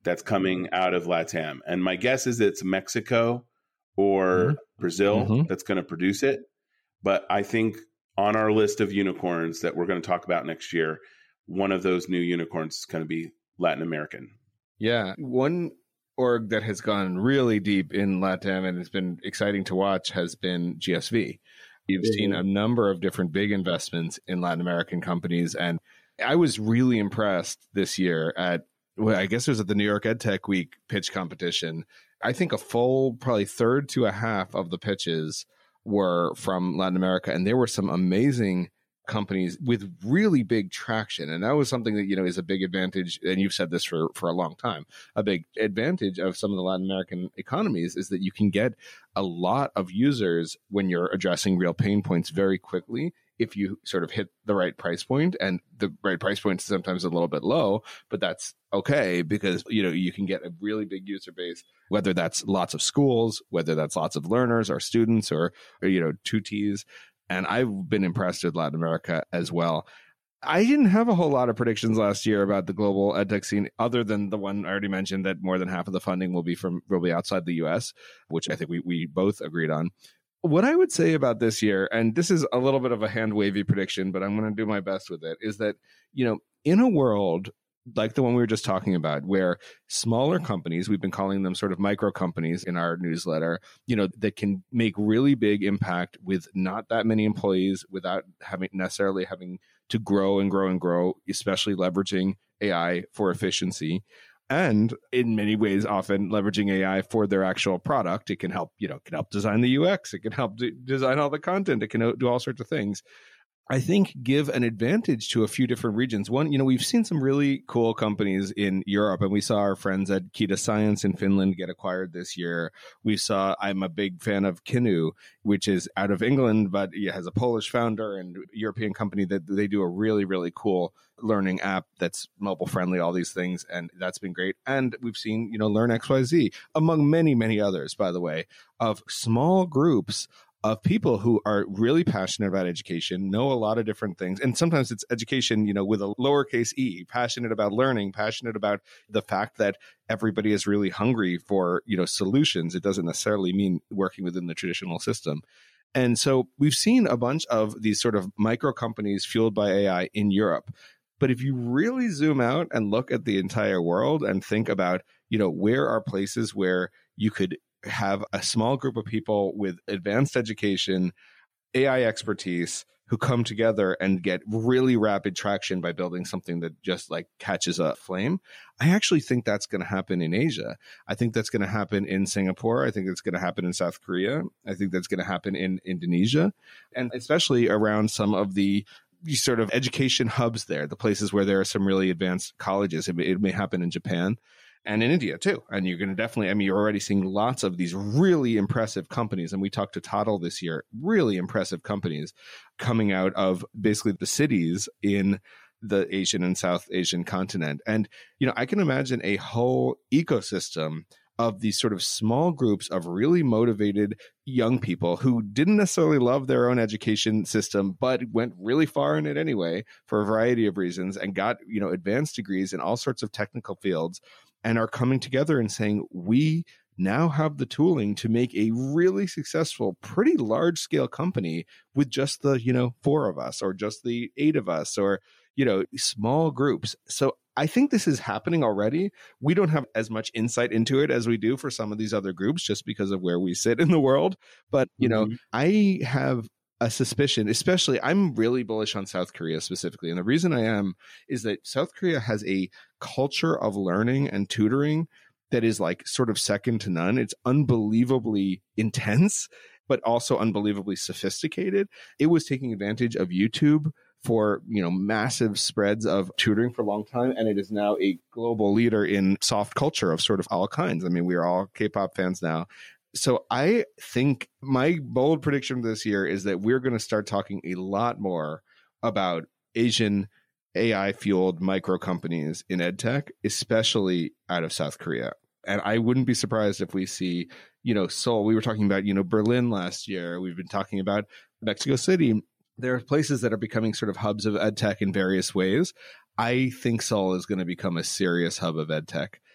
that's coming out of LATAM. And my guess is it's Mexico or mm-hmm. Brazil mm-hmm. that's going to produce it. But I think on our list of unicorns that we're going to talk about next year, one of those new unicorns is going to be Latin American. Yeah. One org that has gone really deep in LATAM and has been exciting to watch has been G S V. You've mm-hmm. seen a number of different big investments in Latin American companies. And I was really impressed this year at, well, I guess it was at the New York EdTech Week pitch competition. I think a full, probably third to a half of the pitches were from Latin America. And there were some amazing companies with really big traction. And that was something that, you know, is a big advantage. And you've said this for, for a long time. A big advantage of some of the Latin American economies is that you can get a lot of users when you're addressing real pain points very quickly if you sort of hit the right price point. And the right price point is sometimes a little bit low, but that's okay because, you know, you can get a really big user base, whether that's lots of schools, whether that's lots of learners or students or, or you know, tutees. And I've been impressed with Latin America as well. I didn't have a whole lot of predictions last year about the global edtech scene, other than the one I already mentioned that more than half of the funding will be from will be outside the U S, which I think we, we both agreed on. What I would say about this year, and this is a little bit of a hand wavy prediction, but I'm going to do my best with it, is that, you know, in a world like the one we were just talking about, where smaller companies, we've been calling them sort of micro companies in our newsletter, you know, that can make really big impact with not that many employees without having necessarily having to grow and grow and grow, especially leveraging A I for efficiency. And in many ways, often leveraging A I for their actual product. It can help, you know, it can help design the U X. It can help d- design all the content. It can do all sorts of things. I think give an advantage to a few different regions. One, you know, we've seen some really cool companies in Europe, and we saw our friends at Kita Science in Finland get acquired this year. We saw, I'm a big fan of Kinu, which is out of England, but it has a Polish founder and European company that they do a really, really cool learning app that's mobile friendly, all these things. And that's been great. And we've seen, you know, Learn X Y Z, among many, many others, by the way, of small groups of people who are really passionate about education, know a lot of different things. And sometimes it's education, you know, with a lowercase e, passionate about learning, passionate about the fact that everybody is really hungry for, you know, solutions. It doesn't necessarily mean working within the traditional system. And so we've seen a bunch of these sort of micro companies fueled by A I in Europe. But if you really zoom out and look at the entire world and think about, you know, where are places where you could have a small group of people with advanced education, A I expertise, who come together and get really rapid traction by building something that just like catches a flame. I actually think that's going to happen in Asia. I think that's going to happen in Singapore. I think it's going to happen in South Korea. I think that's going to happen in Indonesia, and especially around some of the sort of education hubs there, the places where there are some really advanced colleges. It may, it may happen in Japan. And in India, too. And you're going to definitely, I mean, you're already seeing lots of these really impressive companies. And we talked to Toddle this year, really impressive companies coming out of basically the cities in the Asian and South Asian continent. And, you know, I can imagine a whole ecosystem of these sort of small groups of really motivated young people who didn't necessarily love their own education system, but went really far in it anyway for a variety of reasons and got, you know, advanced degrees in all sorts of technical fields, and are coming together and saying, we now have the tooling to make a really successful, pretty large scale company with just the, you know, four of us or just the eight of us or, you know, small groups. So I think this is happening already. We don't have as much insight into it as we do for some of these other groups just because of where we sit in the world. But, you know, mm-hmm. I have a suspicion, especially I'm really bullish on South Korea specifically. And the reason I am is that South Korea has a culture of learning and tutoring that is like sort of second to none. It's unbelievably intense, but also unbelievably sophisticated. It was taking advantage of YouTube for, you know, massive spreads of tutoring for a long time. And it is now a global leader in soft culture of sort of all kinds. I mean, we are all K-pop fans now. So I think my bold prediction this year is that we're going to start talking a lot more about Asian A I-fueled micro companies in EdTech, especially out of South Korea. And I wouldn't be surprised if we see, you know, Seoul. We were talking about, you know, Berlin last year. We've been talking about Mexico City. There are places that are becoming sort of hubs of EdTech in various ways. I think Seoul is going to become a serious hub of EdTech.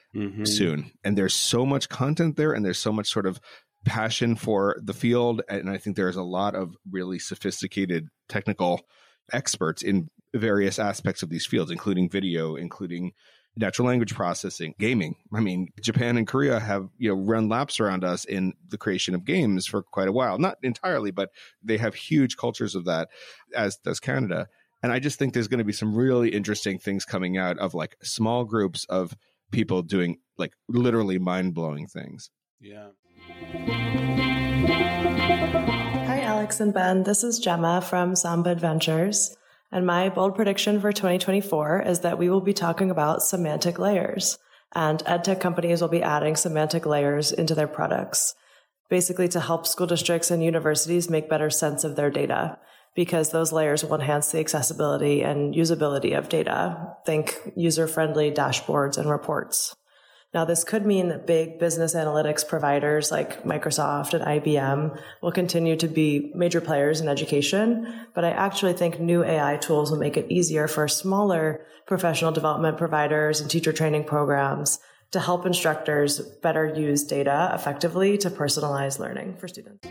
mm-hmm. soon. And there's so much content there, and there's so much sort of passion for the field. And I think there's a lot of really sophisticated technical experts in various aspects of these fields, including video, including natural language processing, gaming. I mean, Japan and Korea have, you know, run laps around us in the creation of games for quite a while. Not entirely, but they have huge cultures of that, as does Canada. And I just think there's going to be some really interesting things coming out of like small groups of people doing like literally mind-blowing things. Yeah. Hi, Alex and Ben. This is Gemma from Samba Adventures. And my bold prediction for twenty twenty-four is that we will be talking about semantic layers. And edtech companies will be adding semantic layers into their products, basically to help school districts and universities make better sense of their data, because those layers will enhance the accessibility and usability of data. Think user-friendly dashboards and reports. Now, this could mean that big business analytics providers like Microsoft and I B M will continue to be major players in education, but I actually think new A I tools will make it easier for smaller professional development providers and teacher training programs to help instructors better use data effectively to personalize learning for students.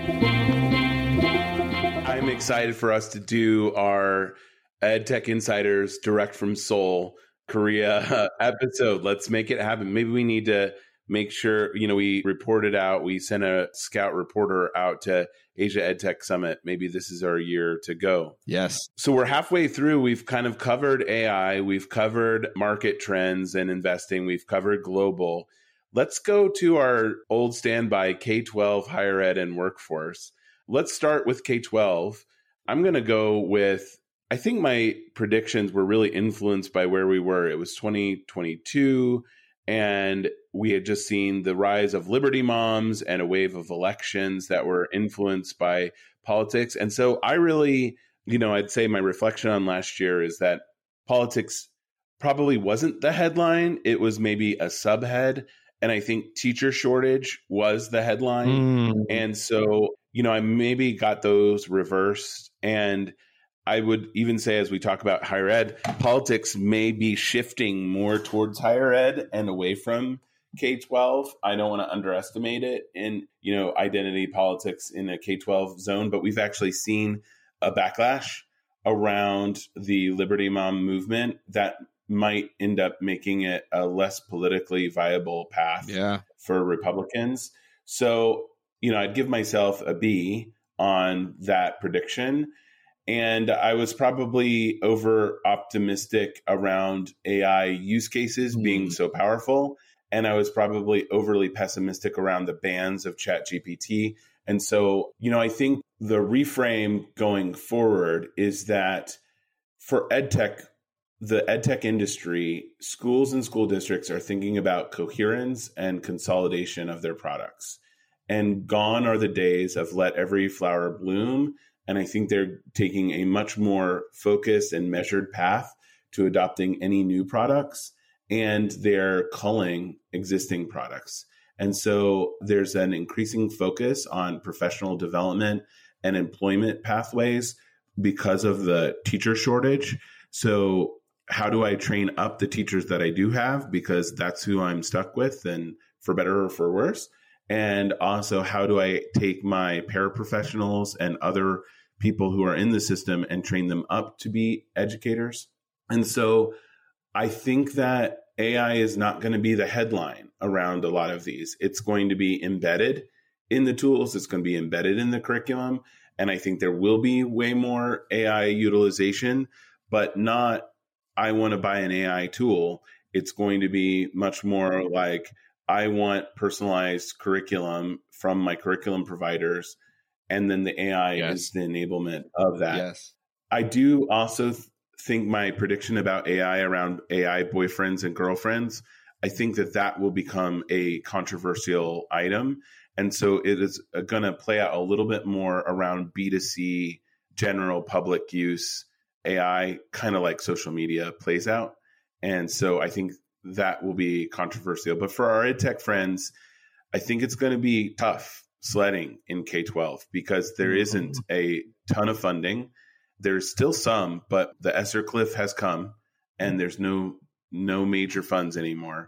I'm excited for us to do our EdTech Insiders Direct from Seoul Korea episode. Let's make it happen. Maybe we need to make sure, you know, we reported out, we sent a scout reporter out to Asia EdTech Summit. Maybe this is our year to go. Yes. So we're halfway through. We've kind of covered A I. We've covered market trends and investing. We've covered global. Let's go to our old standby K twelve, higher ed, and workforce. Let's start with K twelve. I'm going to go with, I think my predictions were really influenced by where we were. It was twenty twenty-two, and we had just seen the rise of Liberty Moms and a wave of elections that were influenced by politics. And so I really, you know, I'd say my reflection on last year is that politics probably wasn't the headline. It was maybe a subhead. And I think teacher shortage was the headline. Mm. And so, you know, I maybe got those reversed. And I would even say, as we talk about higher ed, politics may be shifting more towards higher ed and away from K twelve. I don't want to underestimate it in, you know, identity politics in a K twelve zone, but we've actually seen a backlash around the Liberty Mom movement that might end up making it a less politically viable path yeah. for Republicans. So, you know, I'd give myself a B on that prediction. And I was probably over optimistic around A I use cases mm. being so powerful. And I was probably overly pessimistic around the bans of ChatGPT. And so, you know, I think the reframe going forward is that for EdTech, the EdTech industry, schools and school districts are thinking about coherence and consolidation of their products. And gone are the days of let every flower bloom. And I think they're taking a much more focused and measured path to adopting any new products, and they're culling existing products. And so there's an increasing focus on professional development and employment pathways because of the teacher shortage. So how do I train up the teachers that I do have? Because that's who I'm stuck with, and for better or for worse. And also, how do I take my paraprofessionals and other people who are in the system and train them up to be educators? And so I think that A I is not going to be the headline around a lot of these. It's going to be embedded in the tools. It's going to be embedded in the curriculum. And I think there will be way more A I utilization, but not, I want to buy an A I tool. It's going to be much more like, I want personalized curriculum from my curriculum providers, and then the A I yes. is the enablement of that. Yes. I do also th- think my prediction about A I around A I boyfriends and girlfriends, I think that that will become a controversial item. And so it is going to play out a little bit more around B two C, general public use A I, kind of like social media plays out. And so I think that will be controversial. But for our EdTech friends, I think it's going to be tough sledding in K twelve because there isn't a ton of funding. There's still some, but the ESSER cliff has come and there's no no major funds anymore.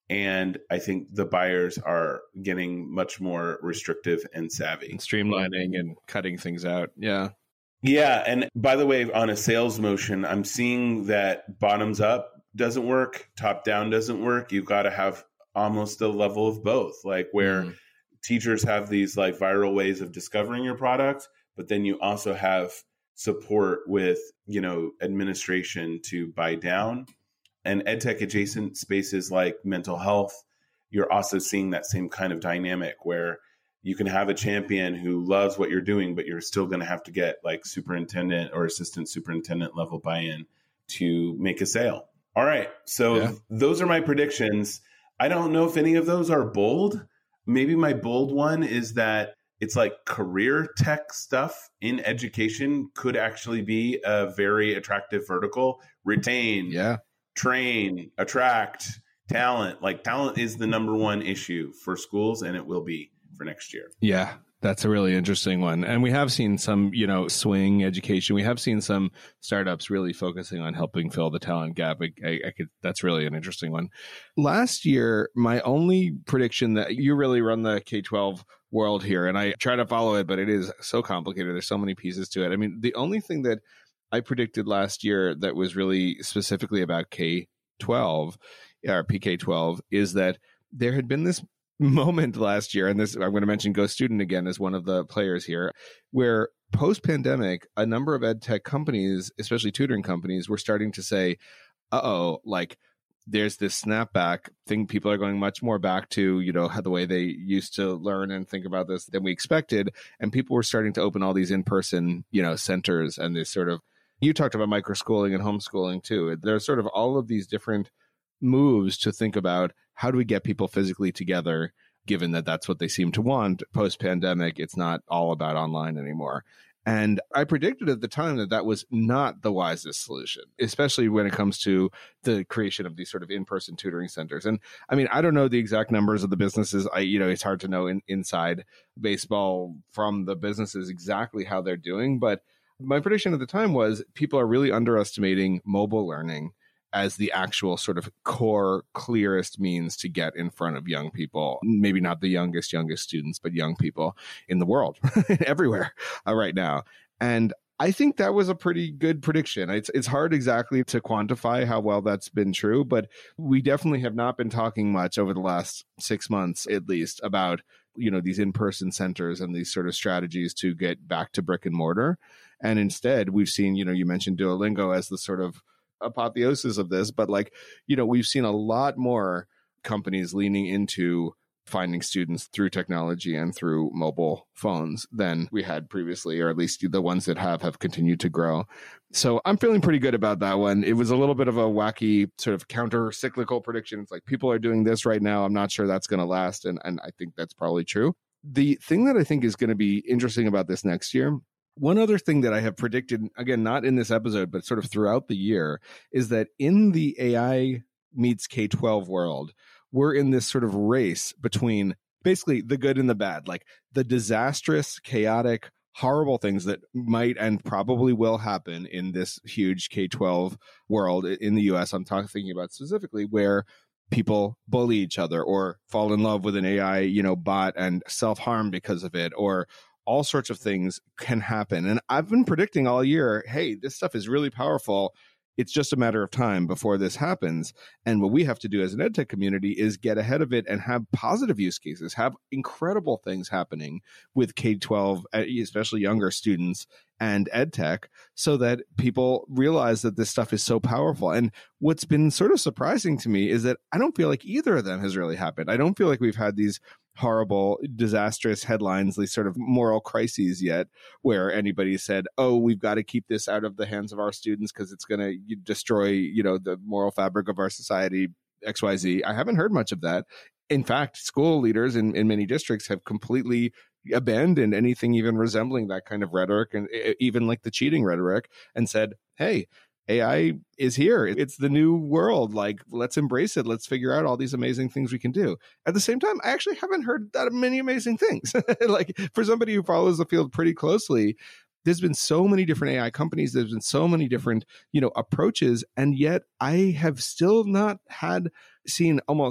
And I think the buyers are getting much more restrictive and savvy. And streamlining and cutting things out. Yeah. Yeah. And by the way, on a sales motion, I'm seeing that bottoms up doesn't work, top down doesn't work. You've got to have almost a level of both, like where mm. teachers have these like viral ways of discovering your product, but then you also have support with, you know, administration to buy down. And EdTech adjacent spaces like mental health, you're also seeing that same kind of dynamic where you can have a champion who loves what you're doing, but you're still going to have to get like superintendent or assistant superintendent level buy-in to make a sale. All right. So yeah. th- those are my predictions. I don't know if any of those are bold. Maybe my bold one is that it's like career tech stuff in education could actually be a very attractive vertical. Retain. Yeah. Train, attract talent. Like talent is the number one issue for schools, and it will be for next year. Yeah, that's a really interesting one. And we have seen some, you know, swing education. We have seen some startups really focusing on helping fill the talent gap. I, I, I could, that's really an interesting one. Last year, my only prediction that you really run the K twelve world here, and I try to follow it, but it is so complicated. There's so many pieces to it. I mean, the only thing that I predicted last year that was really specifically about K twelve or P K twelve is that there had been this moment last year, and this I'm going to mention GoStudent again as one of the players here, where post-pandemic, a number of ed tech companies, especially tutoring companies, were starting to say, uh-oh, like there's this snapback thing. People are going much more back to, you know, how the way they used to learn and think about this than we expected. And people were starting to open all these in-person, you know, centers and this sort of, you talked about microschooling and homeschooling too. There's sort of all of these different moves to think about how do we get people physically together, given that that's what they seem to want post-pandemic. It's not all about online anymore. And I predicted at the time that that was not the wisest solution, especially when it comes to the creation of these sort of in-person tutoring centers. And I mean, I don't know the exact numbers of the businesses. I, you know, it's hard to know in, inside baseball from the businesses exactly how they're doing. But my prediction at the time was people are really underestimating mobile learning as the actual sort of core, clearest means to get in front of young people. Maybe not the youngest, youngest students, but young people in the world, everywhere uh, right now. And I think that was a pretty good prediction. It's it's hard exactly to quantify how well that's been true, but we definitely have not been talking much over the last six months, at least, about, you know, these in-person centers and these sort of strategies to get back to brick and mortar. And instead, we've seen, you know, you mentioned Duolingo as the sort of apotheosis of this, but like, you know, we've seen a lot more companies leaning into finding students through technology and through mobile phones than we had previously, or at least the ones that have have continued to grow. So I'm feeling pretty good about that one. It was a little bit of a wacky sort of counter cyclical prediction. It's like people are doing this right now. I'm not sure that's going to last. And, and I think that's probably true. The thing that I think is going to be interesting about this next year, one other thing that I have predicted, again, not in this episode, but sort of throughout the year, is that in the A I meets K twelve world, we're in this sort of race between basically the good and the bad, like the disastrous, chaotic, horrible things that might and probably will happen in this huge K twelve world in the U S. I'm talking thinking about specifically where people bully each other or fall in love with an A I, you know, bot and self-harm because of it, or all sorts of things can happen. And I've been predicting all year, hey, this stuff is really powerful. It's just a matter of time before this happens. And what we have to do as an EdTech community is get ahead of it and have positive use cases, have incredible things happening with K twelve, especially younger students and EdTech, so that people realize that this stuff is so powerful. And what's been sort of surprising to me is that I don't feel like either of them has really happened. I don't feel like we've had these horrible, disastrous headlines, these sort of moral crises yet, where anybody said, oh, we've got to keep this out of the hands of our students because it's going to destroy, you know, the moral fabric of our society, X Y Z. I haven't heard much of that. In fact, school leaders in, in many districts have completely abandoned anything even resembling that kind of rhetoric, and even like the cheating rhetoric, and said, hey, A I is here. It's the new world. Like, let's embrace it. Let's figure out all these amazing things we can do. At the same time, I actually haven't heard that many amazing things. Like, for somebody who follows the field pretty closely, there's been so many different A I companies. There's been so many different, you know, approaches. And yet I have still not had seen almost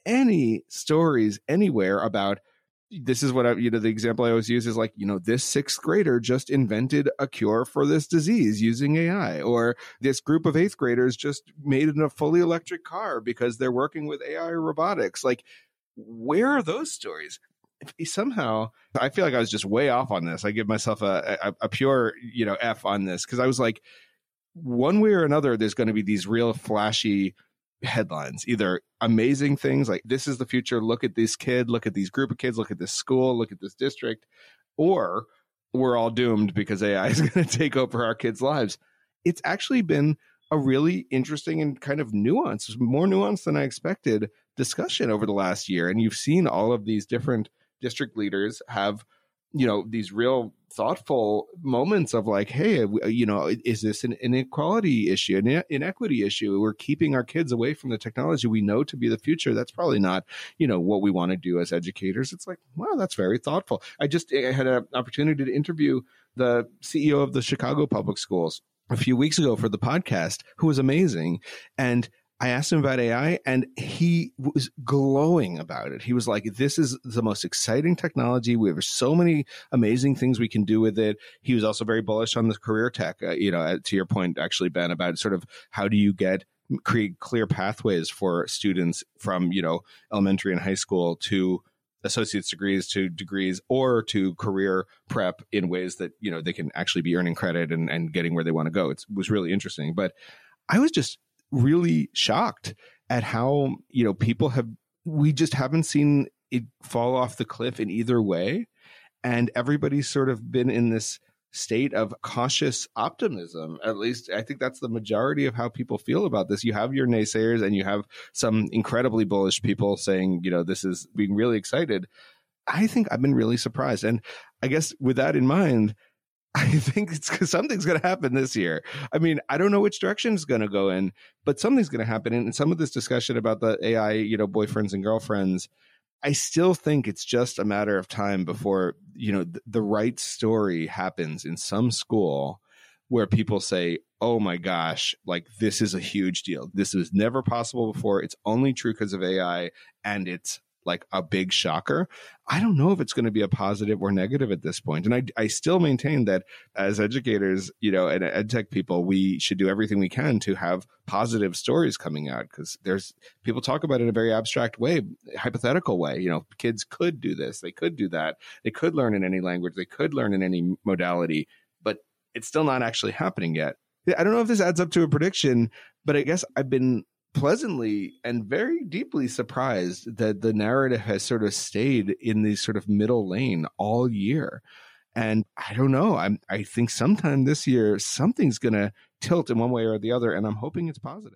any stories anywhere about this is what I, you know, the example I always use is like, you know, this sixth grader just invented a cure for this disease using A I, or this group of eighth graders just made it a fully electric car because they're working with A I robotics. Like, where are those stories? Somehow, I feel like I was just way off on this. I give myself a, a, a pure, you know, F on this because I was like, one way or another, there's going to be these real flashy headlines, either amazing things like this is the future, look at this kid, look at these group of kids, look at this school, look at this district, or we're all doomed because A I is going to take over our kids' lives. It's actually been a really interesting and kind of nuanced, more nuanced than I expected discussion over the last year. And you've seen all of these different district leaders have, you know, these real thoughtful moments of like, hey, you know, is this an inequality issue, an inequity issue? We're keeping our kids away from the technology we know to be the future. That's probably not, you know, what we want to do as educators. It's like, wow, that's very thoughtful. I just I had an opportunity to interview the C E O of the Chicago Public Schools a few weeks ago for the podcast, who was amazing. And I asked him about A I and he was glowing about it. He was like, this is the most exciting technology. We have so many amazing things we can do with it. He was also very bullish on the career tech, uh, you know, to your point, actually, Ben, about sort of how do you get create clear pathways for students from, you know, elementary and high school to associate's degrees to degrees or to career prep in ways that, you know, they can actually be earning credit and, and getting where they want to go. It's, it was really interesting. But I was just really shocked at how, you know, people have, we just haven't seen it fall off the cliff in either way. And everybody's sort of been in this state of cautious optimism. At least I think that's the majority of how people feel about this. You have your naysayers and you have some incredibly bullish people saying, you know, this is being really excited. I think I've been really surprised. And I guess with that in mind, I think it's something's going to happen this year. I mean, I don't know which direction it's going to go in, but something's going to happen. And some of this discussion about the A I, you know, boyfriends and girlfriends, I still think it's just a matter of time before, you know, th- the right story happens in some school where people say, oh my gosh, like this is a huge deal. This was never possible before. It's only true because of A I and it's like a big shocker. I don't know if it's going to be a positive or negative at this point. And I, I still maintain that as educators, you know, and ed tech people, we should do everything we can to have positive stories coming out because there's people talk about it in a very abstract way, hypothetical way. You know, kids could do this. They could do that. They could learn in any language. They could learn in any modality, but it's still not actually happening yet. I don't know if this adds up to a prediction, but I guess I've been pleasantly and very deeply surprised that the narrative has sort of stayed in the sort of middle lane all year. And I don't know, I'm, I think sometime this year, something's going to tilt in one way or the other, and I'm hoping it's positive.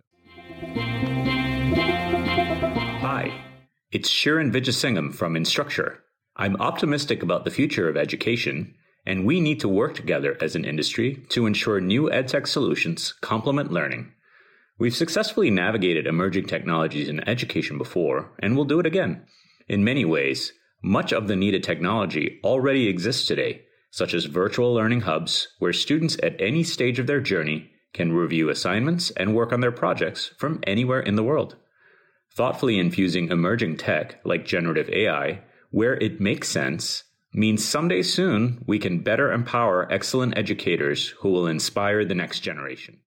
Hi, it's Shirin Vijayasingham from Instructure. I'm optimistic about the future of education, and we need to work together as an industry to ensure new edtech solutions complement learning. We've successfully navigated emerging technologies in education before, and we'll do it again. In many ways, much of the needed technology already exists today, such as virtual learning hubs, where students at any stage of their journey can review assignments and work on their projects from anywhere in the world. Thoughtfully infusing emerging tech like generative A I, where it makes sense, means someday soon we can better empower excellent educators who will inspire the next generation.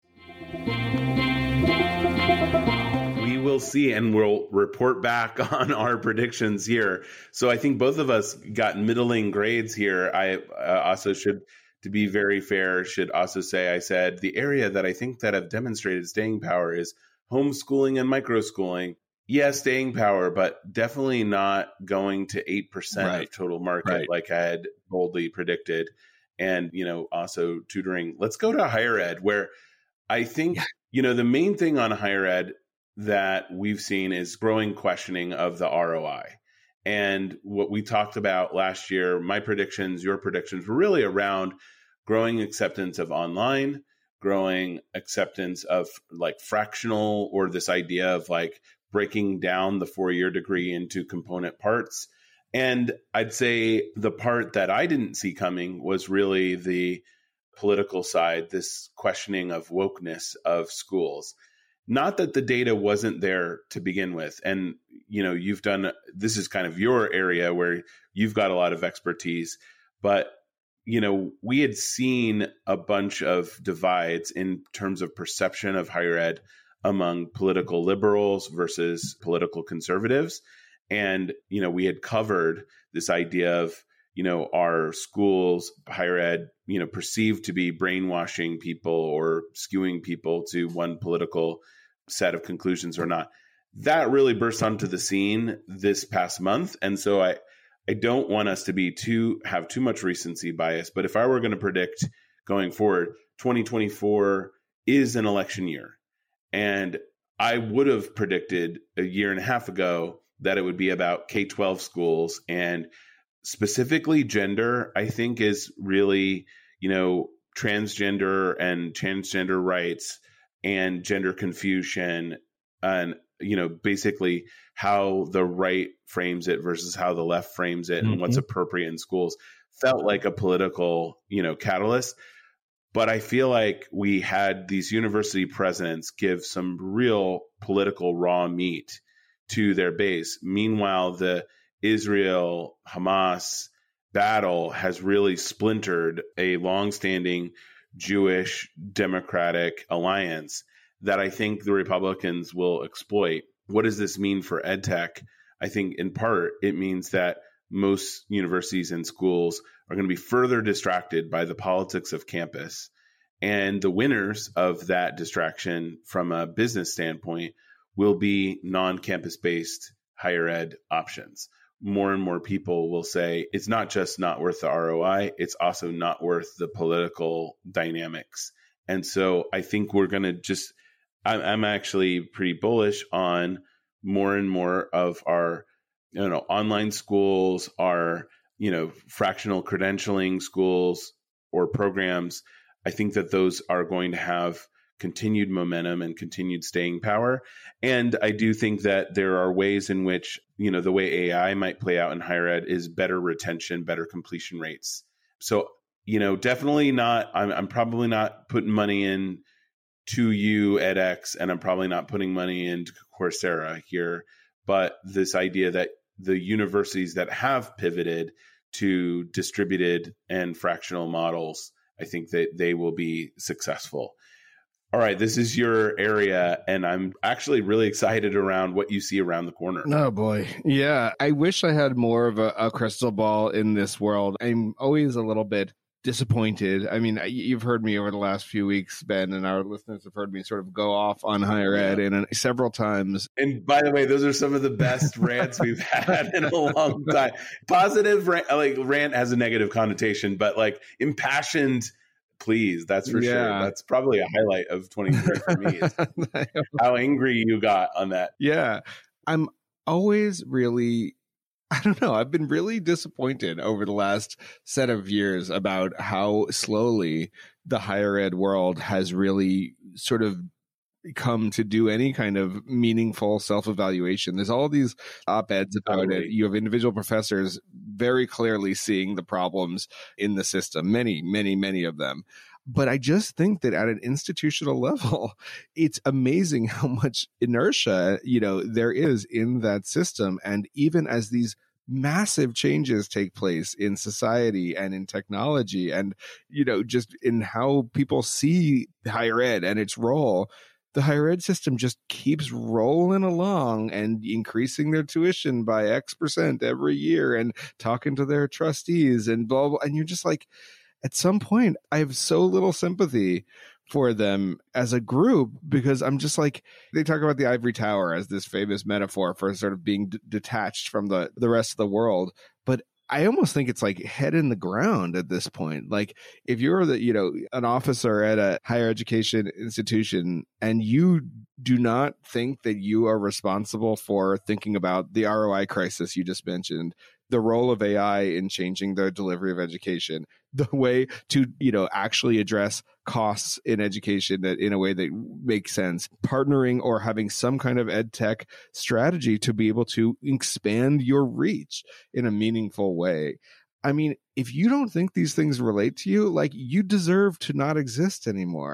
We will see, and we'll report back on our predictions here. So I think both of us got middling grades here. I uh, also should, to be very fair, should also say I said the area that I think that have demonstrated staying power is homeschooling and microschooling. Yeah, staying power, but definitely not going to eight percent right. of total market right. like I had boldly predicted. And, you know, also tutoring. Let's go to higher ed, where I think, yeah. you know, the main thing on higher ed that we've seen is growing questioning of the R O I. And what we talked about last year, my predictions, your predictions, were really around growing acceptance of online, growing acceptance of like fractional, or this idea of like breaking down the four-year degree into component parts. And I'd say the part that I didn't see coming was really the political side, this questioning of wokeness of schools. Not that the data wasn't there to begin with. And, you know, you've done, this is kind of your area where you've got a lot of expertise, but, you know, we had seen a bunch of divides in terms of perception of higher ed among political liberals versus political conservatives. And, you know, we had covered this idea of, you know, are schools, higher ed, you know, perceived to be brainwashing people or skewing people to one political set of conclusions or not. That really burst onto the scene this past month. And so I, I don't want us to be too, have too much recency bias, but if I were going to predict going forward, twenty twenty-four is an election year. And I would have predicted a year and a half ago that it would be about K twelve schools, and specifically gender, I think, is really, you know, transgender and transgender rights and gender confusion, and, you know, basically how the right frames it versus how the left frames it, mm-hmm. and what's appropriate in schools felt like a political, you know, catalyst. But I feel like we had these university presidents give some real political raw meat to their base. Meanwhile, the Israel Hamas battle has really splintered a longstanding Jewish Democratic alliance that I think the Republicans will exploit. What does this mean for EdTech? I think in part it means that most universities and schools are going to be further distracted by the politics of campus. And the winners of that distraction from a business standpoint will be non-campus based higher ed options. More and more people will say it's not just not worth the R O I, it's also not worth the political dynamics. And so I think we're going to just, I'm, I'm actually pretty bullish on more and more of our, you know, online schools, our, you know, fractional credentialing schools or programs. I think that those are going to have continued momentum and continued staying power. And I do think that there are ways in which, you know, the way A I might play out in higher ed is better retention, better completion rates. So, you know, definitely not, I'm, I'm probably not putting money in to you edX, and I'm probably not putting money into Coursera here, but this idea that the universities that have pivoted to distributed and fractional models, I think that they will be successful. All right, this is your area, and I'm actually really excited around what you see around the corner. Oh, boy. Yeah, I wish I had more of a, a crystal ball in this world. I'm always a little bit disappointed. I mean, you've heard me over the last few weeks, Ben, and our listeners have heard me sort of go off on higher ed yeah. and several times. And by the way, those are some of the best rants we've had in a long time. Positive rant, like rant has a negative connotation, but like impassioned, please, that's for yeah. sure. That's probably a highlight of twenty-three for me. Is how angry you got on that. Yeah. I'm always really, I don't know, I've been really disappointed over the last set of years about how slowly the higher ed world has really sort of come to do any kind of meaningful self-evaluation. There's all these op-eds about totally. it. You have individual professors very clearly seeing the problems in the system, many, many, many of them. But I just think that at an institutional level, it's amazing how much inertia, you know, there is in that system. And even as these massive changes take place in society and in technology and, you know, just in how people see higher ed and its role, the higher ed system just keeps rolling along and increasing their tuition by X percent every year and talking to their trustees and blah, blah. And you're just like, at some point, I have so little sympathy for them as a group, because I'm just like, they talk about the ivory tower as this famous metaphor for sort of being d- detached from the, the rest of the world. But I almost think it's like head in the ground at this point. Like if you're the, you know, an officer at a higher education institution and you do not think that you are responsible for thinking about the R O I crisis you just mentioned, the role of A I in changing the delivery of education, the way to, you know, actually address costs in education that in a way that makes sense, partnering or having some kind of ed tech strategy to be able to expand your reach in a meaningful way. I mean, if you don't think these things relate to you, like, you deserve to not exist anymore.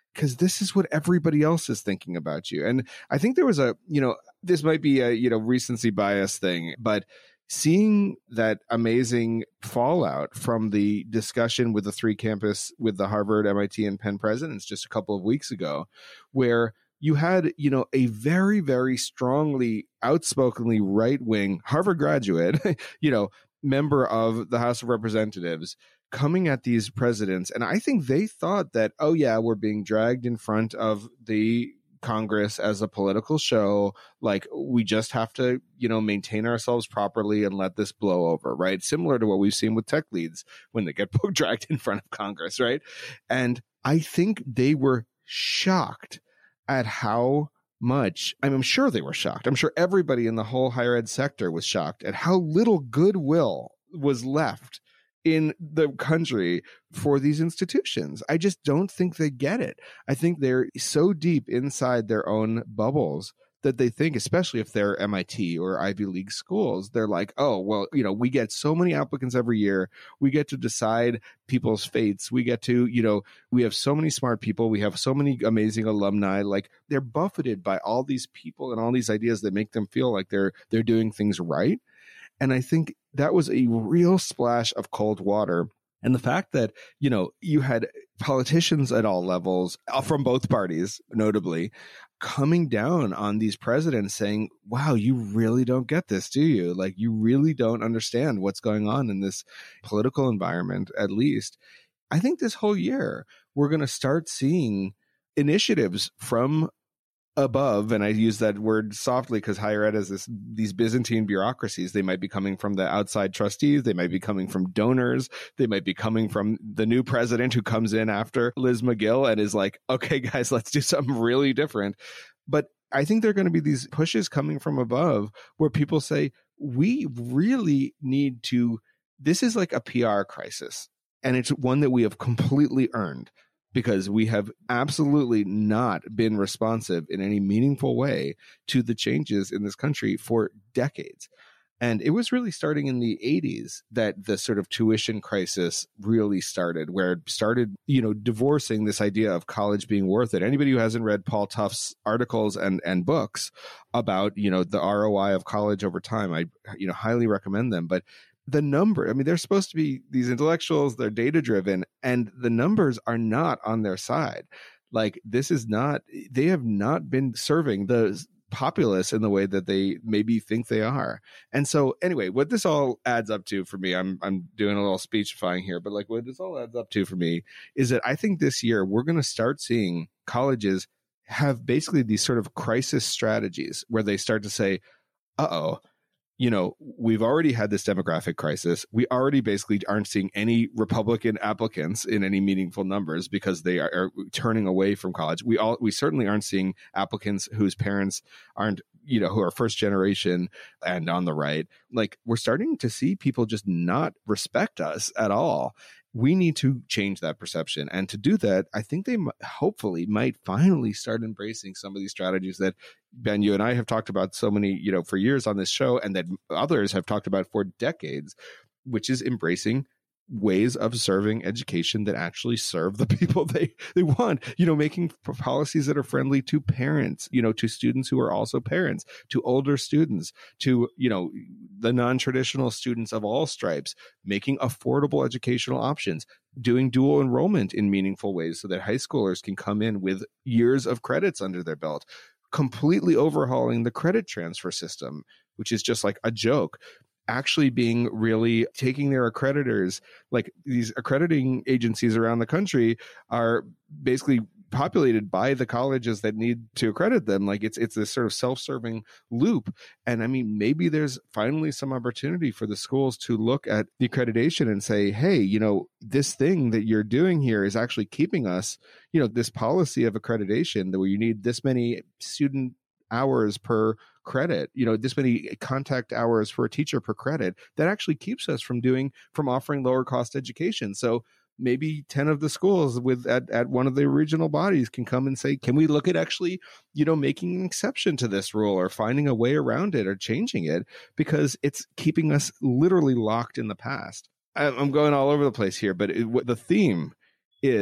because this is what everybody else is thinking about you. And I think there was a, you know, this might be a, you know, recency bias thing, but seeing that amazing fallout from the discussion with the three campus, with the Harvard, M I T, and Penn presidents just a couple of weeks ago, where you had, you know, a very, very strongly, outspokenly right-wing Harvard graduate, you know, member of the House of Representatives coming at these presidents. And I think they thought that, oh, yeah, we're being dragged in front of the Congress as a political show. Like, we just have to, you know, maintain ourselves properly and let this blow over, right? Similar to what we've seen with tech leads when they get dragged in front of Congress, right? And I think they were shocked at how much, I mean, I'm sure they were shocked. I'm sure everybody in the whole higher ed sector was shocked at how little goodwill was left in the country for these institutions. I just don't think they get it. I think they're so deep inside their own bubbles that they think, especially if they're M I T or Ivy League schools, they're like, oh, well, you know, we get so many applicants every year. We get to decide people's fates. We get to, you know, we have so many smart people. We have so many amazing alumni. Like, they're buffeted by all these people and all these ideas that make them feel like they're they're doing things right. And I think that was a real splash of cold water. And the fact that, you know, you had politicians at all levels from both parties, notably, coming down on these presidents saying, wow, you really don't get this, do you? Like, you really don't understand what's going on in this political environment, at least. I think this whole year, we're going to start seeing initiatives from above, and I use that word softly because higher ed has this, these Byzantine bureaucracies. They might be coming from the outside trustees. They might be coming from donors. They might be coming from the new president who comes in after Liz McGill and is like, okay, guys, let's do something really different. But I think there are going to be these pushes coming from above where people say, we really need to, this is like a P R crisis. And it's one that we have completely earned, because we have absolutely not been responsive in any meaningful way to the changes in this country for decades. And it was really starting in the eighties that the sort of tuition crisis really started, where it started, you know, divorcing this idea of college being worth it. Anybody who hasn't read Paul Tufts' articles and, and books about, you know, the R O I of college over time, I, you know, highly recommend them. But the number, I mean, they're supposed to be these intellectuals, they're data driven, and the numbers are not on their side. Like, this is not, they have not been serving the populace in the way that they maybe think they are. And so anyway, what this all adds up to for me, I'm I'm doing a little speechifying here, but like what this all adds up to for me is that I think this year we're going to start seeing colleges have basically these sort of crisis strategies where they start to say, uh-oh, you know, we've already had this demographic crisis. We already basically aren't seeing any Republican applicants in any meaningful numbers because they are, are turning away from college. We all, we certainly aren't seeing applicants whose parents aren't, you know, who are first generation and on the right. Like, we're starting to see people just not respect us at all. We need to change that perception. And to do that, I think they m- hopefully might finally start embracing some of these strategies that, Ben, you and I have talked about so many, you know, for years on this show, and that others have talked about for decades, which is embracing ways of serving education that actually serve the people they, they want, you know, making policies that are friendly to parents, you know, to students who are also parents, to older students, to, you know, the non-traditional students of all stripes, making affordable educational options, doing dual enrollment in meaningful ways so that high schoolers can come in with years of credits under their belt, completely overhauling the credit transfer system, which is just like a joke. Actually being really taking their accreditors, like these accrediting agencies around the country are basically populated by the colleges that need to accredit them. Like, it's it's this sort of self-serving loop. And I mean, maybe there's finally some opportunity for the schools to look at the accreditation and say, hey, you know, this thing that you're doing here is actually keeping us, you know, this policy of accreditation that where you need this many student hours per credit, you know, this many contact hours for a teacher per credit, that actually keeps us from doing, from offering lower cost education. So maybe ten of the schools with at, at one of the regional bodies can come and say, can we look at actually, you know, making an exception to this rule or finding a way around it or changing it, because it's keeping us literally locked in the past. I'm going all over the place here, but it, the theme is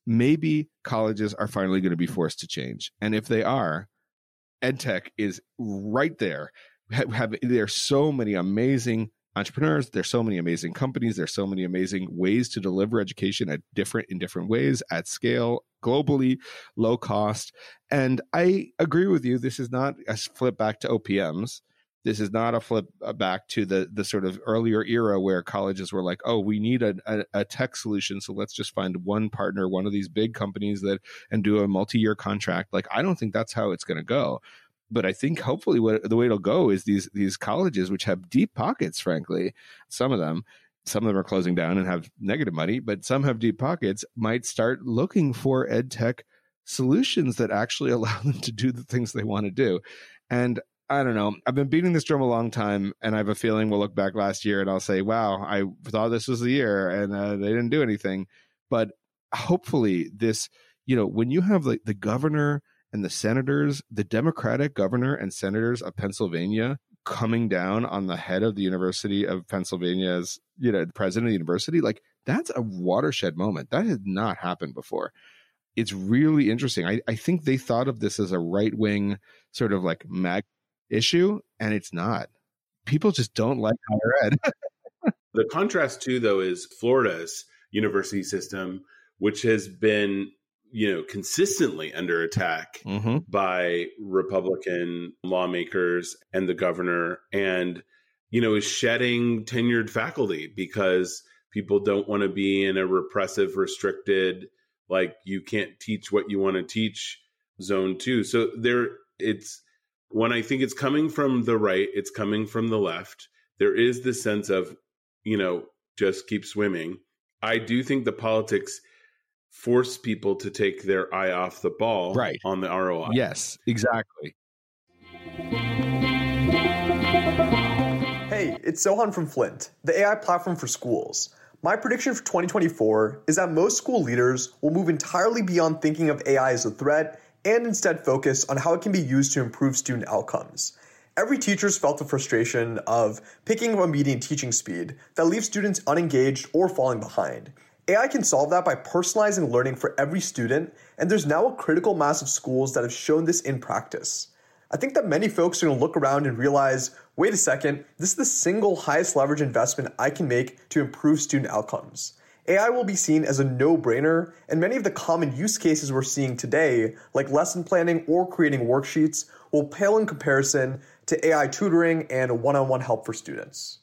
maybe colleges are finally going to be forced to change. And if they are, EdTech is right there. Have, have, there's so many amazing entrepreneurs. There's so many amazing companies. There's so many amazing ways to deliver education at different in different ways, at scale, globally, low cost. And I agree with you. This is not a flip back to O P Ms. This is not a flip back to the the sort of earlier era where colleges were like, oh, we need a, a, a tech solution, so let's just find one partner, one of these big companies that and do a multi-year contract. Like, I don't think that's how it's going to go. But I think hopefully what the way it'll go is these these colleges, which have deep pockets, frankly, some of them, some of them are closing down and have negative money, but some have deep pockets, might start looking for ed tech solutions that actually allow them to do the things they want to do. And I don't know. I've been beating this drum a long time, and I have a feeling we'll look back last year and I'll say, wow, I thought this was the year, and uh, they didn't do anything. But hopefully this, you know, when you have like the governor and the senators, the Democratic governor and senators of Pennsylvania coming down on the head of the University of Pennsylvania's, you know, the president of the university, like that's a watershed moment. That has not happened before. It's really interesting. I, I think they thought of this as a right-wing sort of like mag issue, and it's not. People just don't like higher ed. The contrast too, though, is Florida's university system, which has been, you know, consistently under attack mm-hmm. by Republican lawmakers and the governor, and, you know, is shedding tenured faculty because people don't want to be in a repressive, restricted, like you can't teach what you want to teach zone two. So there it's, when I think it's coming from the right, it's coming from the left. There is this sense of, you know, just keep swimming. I do think the politics force people to take their eye off the ball right. on the R O I. Yes, exactly. Hey, it's Sohan from Flint, the A I platform for schools. My prediction for twenty twenty-four is that most school leaders will move entirely beyond thinking of A I as a threat and instead focus on how it can be used to improve student outcomes. Every teacher's felt the frustration of picking up a median teaching speed that leaves students unengaged or falling behind. A I can solve that by personalizing learning for every student, and there's now a critical mass of schools that have shown this in practice. I think that many folks are going to look around and realize, wait a second, this is the single highest leverage investment I can make to improve student outcomes. A I will be seen as a no-brainer, and many of the common use cases we're seeing today, like lesson planning or creating worksheets, will pale in comparison to A I tutoring and one-on-one help for students.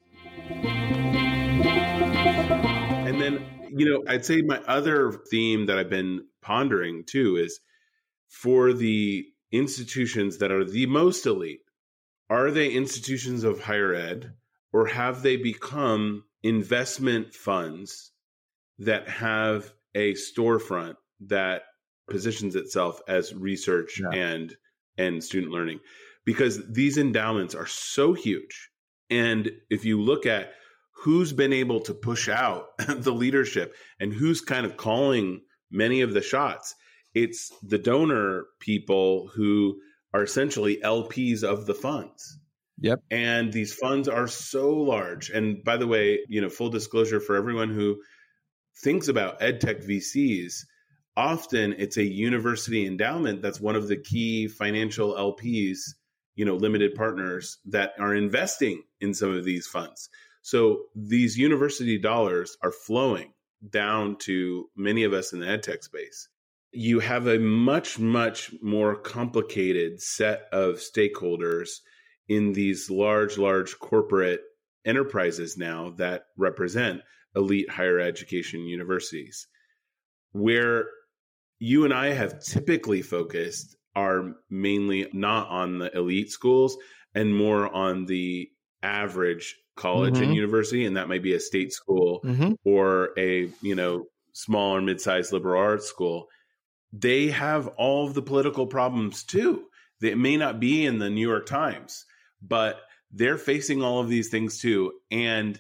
And then, you know, I'd say my other theme that I've been pondering too is for the institutions that are the most elite, are they institutions of higher ed, or have they become investment funds that have a storefront that positions itself as research yeah. and and student learning? Because these endowments are so huge. And if you look at who's been able to push out the leadership and who's kind of calling many of the shots, it's the donor people who are essentially L Ps of the funds. Yep. And these funds are so large. And by the way, you know, full disclosure for everyone who thinks about EdTech V Cs, often it's a university endowment that's one of the key financial L Ps, you know, limited partners that are investing in some of these funds. So these university dollars are flowing down to many of us in the EdTech space. You have a much, much more complicated set of stakeholders in these large, large corporate enterprises now that represent elite higher education universities. Where you and I have typically focused are mainly not on the elite schools and more on the average college mm-hmm. and university, and that might be a state school mm-hmm. or a, you know, small or mid-sized liberal arts school. They have all of the political problems too. They may not be in the New York Times, but they're facing all of these things too. And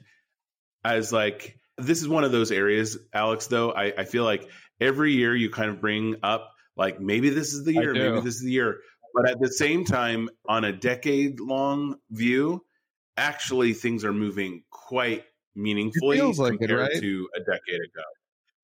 as like, this is one of those areas, Alex, though, I, I feel like every year you kind of bring up like, maybe this is the year, maybe this is the year. But at the same time, on a decade long view, actually things are moving quite meaningfully like compared it, right? to a decade ago.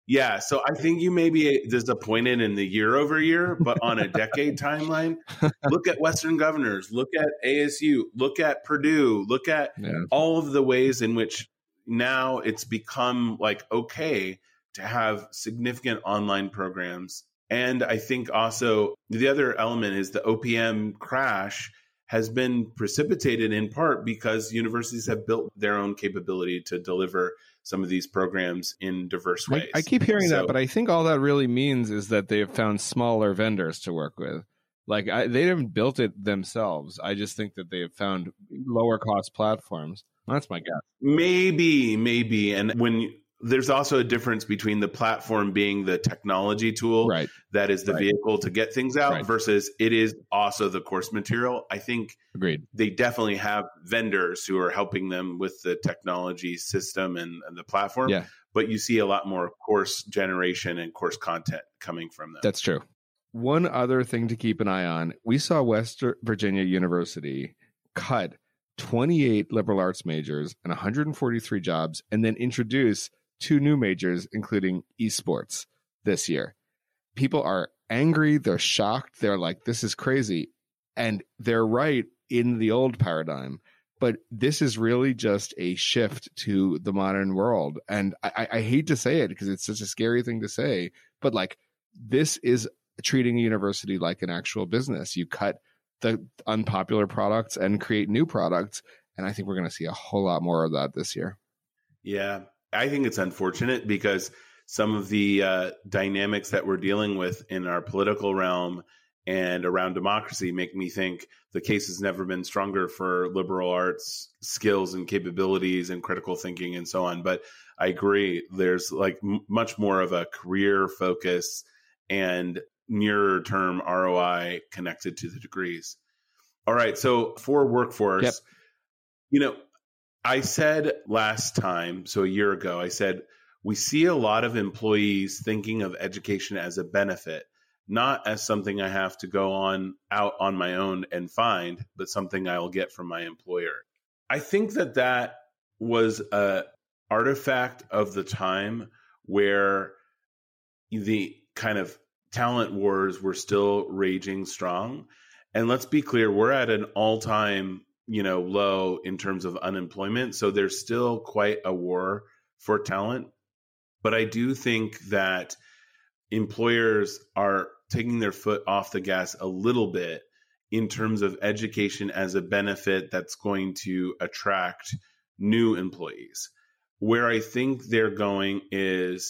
Yeah, so I think you may be disappointed in the year over year, but on a decade timeline, look at Western Governors, look at A S U, look at Purdue, look at yeah. all of the ways in which now it's become like okay to have significant online programs. And I think also the other element is the O P M crash has been precipitated in part because universities have built their own capability to deliver some of these programs in diverse ways. I, I keep hearing so, that, but I think all that really means is that they have found smaller vendors to work with. Like I, they haven't built it themselves. I just think that they have found lower cost platforms. That's my guess. Maybe, maybe. And when you, there's also a difference between the platform being the technology tool right. that is the right. vehicle to get things out right. versus it is also the course material. I think Agreed. They definitely have vendors who are helping them with the technology system and, and the platform. Yeah. But you see a lot more course generation and course content coming from them. That's true. One other thing to keep an eye on, we saw West Virginia University cut twenty-eight liberal arts majors and one hundred forty-three jobs and then introduce two new majors, including esports this year. People are angry. They're shocked. They're like, this is crazy. And they're right in the old paradigm. But this is really just a shift to the modern world. And I, I hate to say it because it's such a scary thing to say, but like this is treating a university like an actual business. You cut the unpopular products and create new products. And I think we're going to see a whole lot more of that this year. Yeah. I think it's unfortunate because some of the uh, dynamics that we're dealing with in our political realm and around democracy make me think the case has never been stronger for liberal arts skills and capabilities and critical thinking and so on. But I agree, there's like m- much more of a career focus and nearer term R O I connected to the degrees. All right. So for workforce, yep. you know, I said last time, so a year ago, I said, we see a lot of employees thinking of education as a benefit, not as something I have to go on out on my own and find, but something I'll get from my employer. I think that that was a artifact of the time where the kind of talent wars were still raging strong. And let's be clear, we're at an all-time you know, low in terms of unemployment. So there's still quite a war for talent. But I do think that employers are taking their foot off the gas a little bit in terms of education as a benefit that's going to attract new employees. Where I think they're going is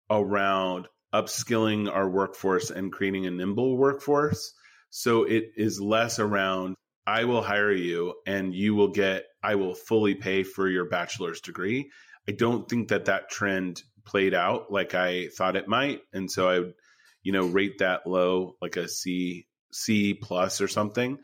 around upskilling our workforce and creating a nimble workforce. So it is less around I will hire you and you will get, I will fully pay for your bachelor's degree. I don't think that that trend played out like I thought it might. And so I would, you know, rate that low, like a C, C plus or something.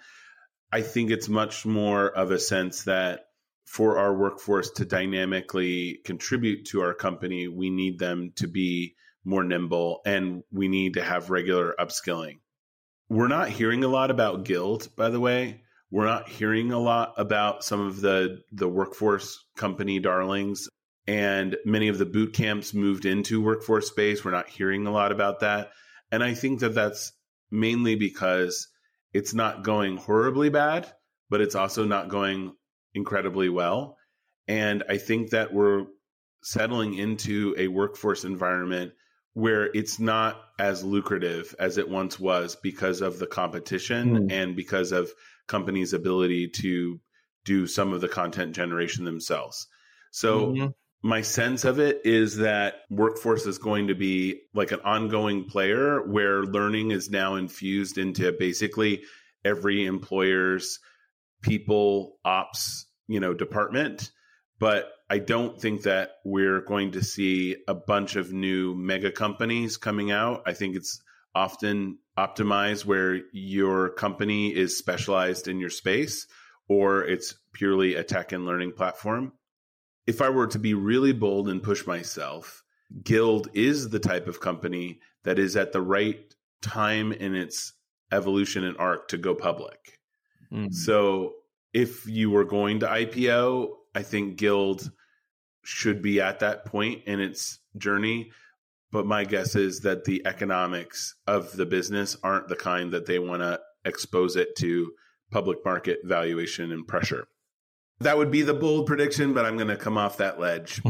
I think it's much more of a sense that for our workforce to dynamically contribute to our company, we need them to be more nimble and we need to have regular upskilling. We're not hearing a lot about Guild, by the way. We're not hearing a lot about some of the, the workforce company darlings, and many of the boot camps moved into workforce space. We're not hearing a lot about that. And I think that that's mainly because it's not going horribly bad, but it's also not going incredibly well. And I think that we're settling into a workforce environment where it's not as lucrative as it once was because of the competition mm. and because of companies' ability to do some of the content generation themselves. So mm-hmm. my sense of it is that workforce is going to be like an ongoing player where learning is now infused into basically every employer's people ops, you know, department. But I don't think that we're going to see a bunch of new mega companies coming out. I think it's often optimized where your company is specialized in your space or it's purely a tech and learning platform. If I were to be really bold and push myself, Guild is the type of company that is at the right time in its evolution and arc to go public. Mm. So if you were going to I P O, I think Guild should be at that point in its journey. But my guess is that the economics of the business aren't the kind that they want to expose it to public market valuation and pressure. That would be the bold prediction, but I'm going to come off that ledge.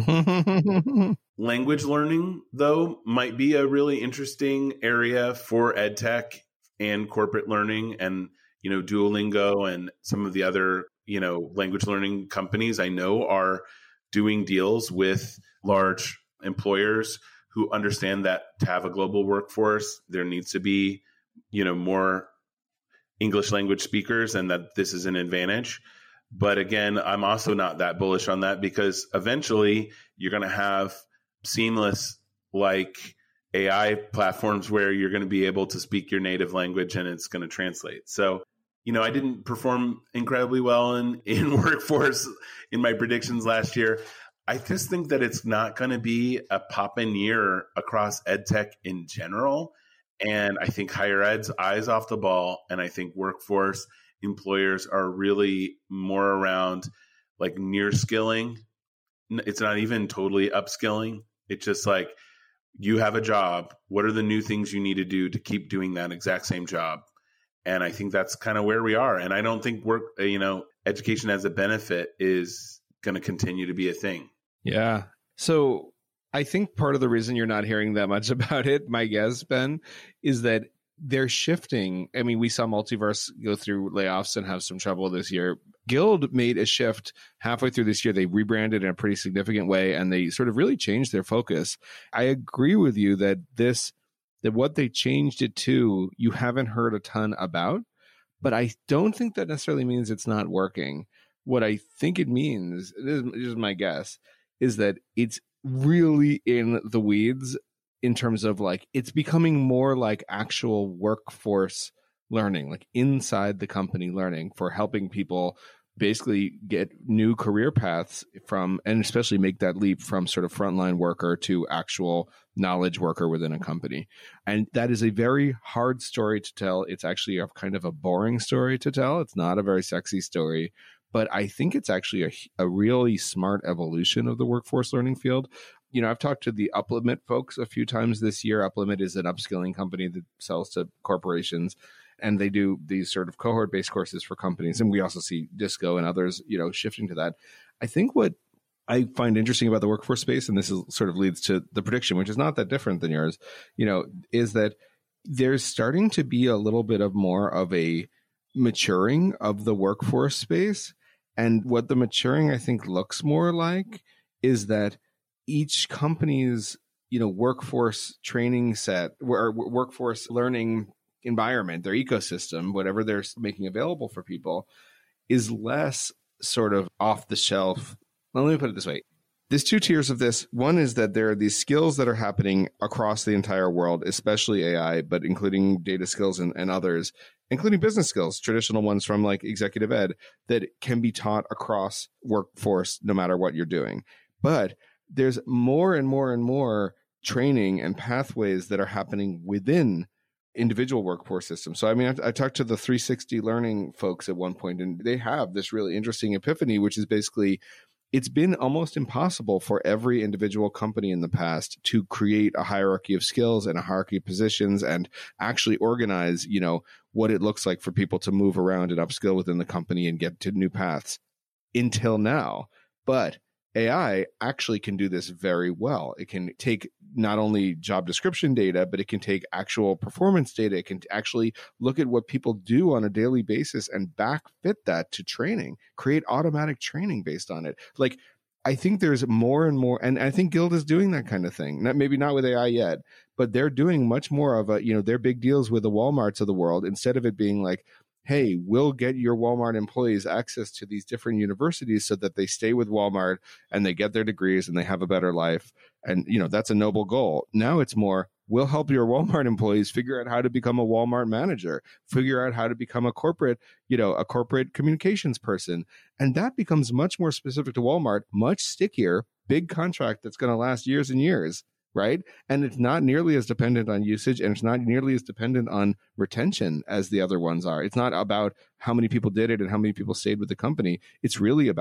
Language learning, though, might be a really interesting area for EdTech and corporate learning. And, you know, Duolingo and some of the other, you know, language learning companies I know are doing deals with large employers who understand that to have a global workforce, there needs to be, you know, more English language speakers, and that this is an advantage. But again, I'm also not that bullish on that, because eventually you're going to have seamless like A I platforms where you're going to be able to speak your native language and it's going to translate. So, you know, I didn't perform incredibly well in, in workforce in my predictions last year. I just think that it's not going to be a pop-in year across EdTech in general. And I think higher ed's eyes off the ball. And I think workforce employers are really more around like near skilling. It's not even totally upskilling. It's just like, you have a job. What are the new things you need to do to keep doing that exact same job? And I think that's kind of where we are. And I don't think work, you know, education as a benefit is going to continue to be a thing. Yeah. So I think part of the reason you're not hearing that much about it, my guess, Ben, is that they're shifting. I mean, we saw Multiverse go through layoffs and have some trouble this year. Guild made a shift halfway through this year. They rebranded in a pretty significant way, and they sort of really changed their focus. I agree with you that this, that what they changed it to, you haven't heard a ton about, but I don't think that necessarily means it's not working. What I think it means, this is my guess, is that it's really in the weeds in terms of like, it's becoming more like actual workforce learning, like inside the company learning for helping people basically get new career paths from, and especially make that leap from sort of frontline worker to actual knowledge worker within a company. And that is a very hard story to tell. It's actually a kind of a boring story to tell. It's not a very sexy story, but I think it's actually a, a really smart evolution of the workforce learning field. You know, I've talked to the UpLimit folks a few times this year. UpLimit is an upskilling company that sells to corporations, and they do these sort of cohort-based courses for companies. And we also see Disco and others, you know, shifting to that. I think what I find interesting about the workforce space, and this is sort of leads to the prediction, which is not that different than yours, you know, is that there's starting to be a little bit of more of a maturing of the workforce space. And what the maturing, I think, looks more like is that each company's, you know, workforce training set or workforce learning environment, their ecosystem, whatever they're making available for people, is less sort of off the shelf. Well, let me put it this way. There's two tiers of this. One is that there are these skills that are happening across the entire world, especially A I, but including data skills and, and others, including business skills, traditional ones from like executive ed, that can be taught across workforce no matter what you're doing. But there's more and more and more training and pathways that are happening within individual workforce systems. So, I mean, I, I talked to the three sixty learning folks at one point, and they have this really interesting epiphany, which is basically, it's been almost impossible for every individual company in the past to create a hierarchy of skills and a hierarchy of positions and actually organize, you know, what it looks like for people to move around and upskill within the company and get to new paths until now. But A I actually can do this very well. It can take not only job description data, but it can take actual performance data. It can actually look at what people do on a daily basis and backfit that to training, create automatic training based on it. Like, I think there's more and more, and I think Guild is doing that kind of thing. Not, maybe not with A I yet, but they're doing much more of a, you know, their big deals with the Walmarts of the world, instead of it being like, hey, we'll get your Walmart employees access to these different universities so that they stay with Walmart and they get their degrees and they have a better life. And, you know, that's a noble goal. Now it's more, we'll help your Walmart employees figure out how to become a Walmart manager, figure out how to become a corporate, you know, a corporate communications person. And that becomes much more specific to Walmart, much stickier, big contract that's going to last years and years. Right. And it's not nearly as dependent on usage, and it's not nearly as dependent on retention as the other ones are. It's not about how many people did it and how many people stayed with the company. It's really about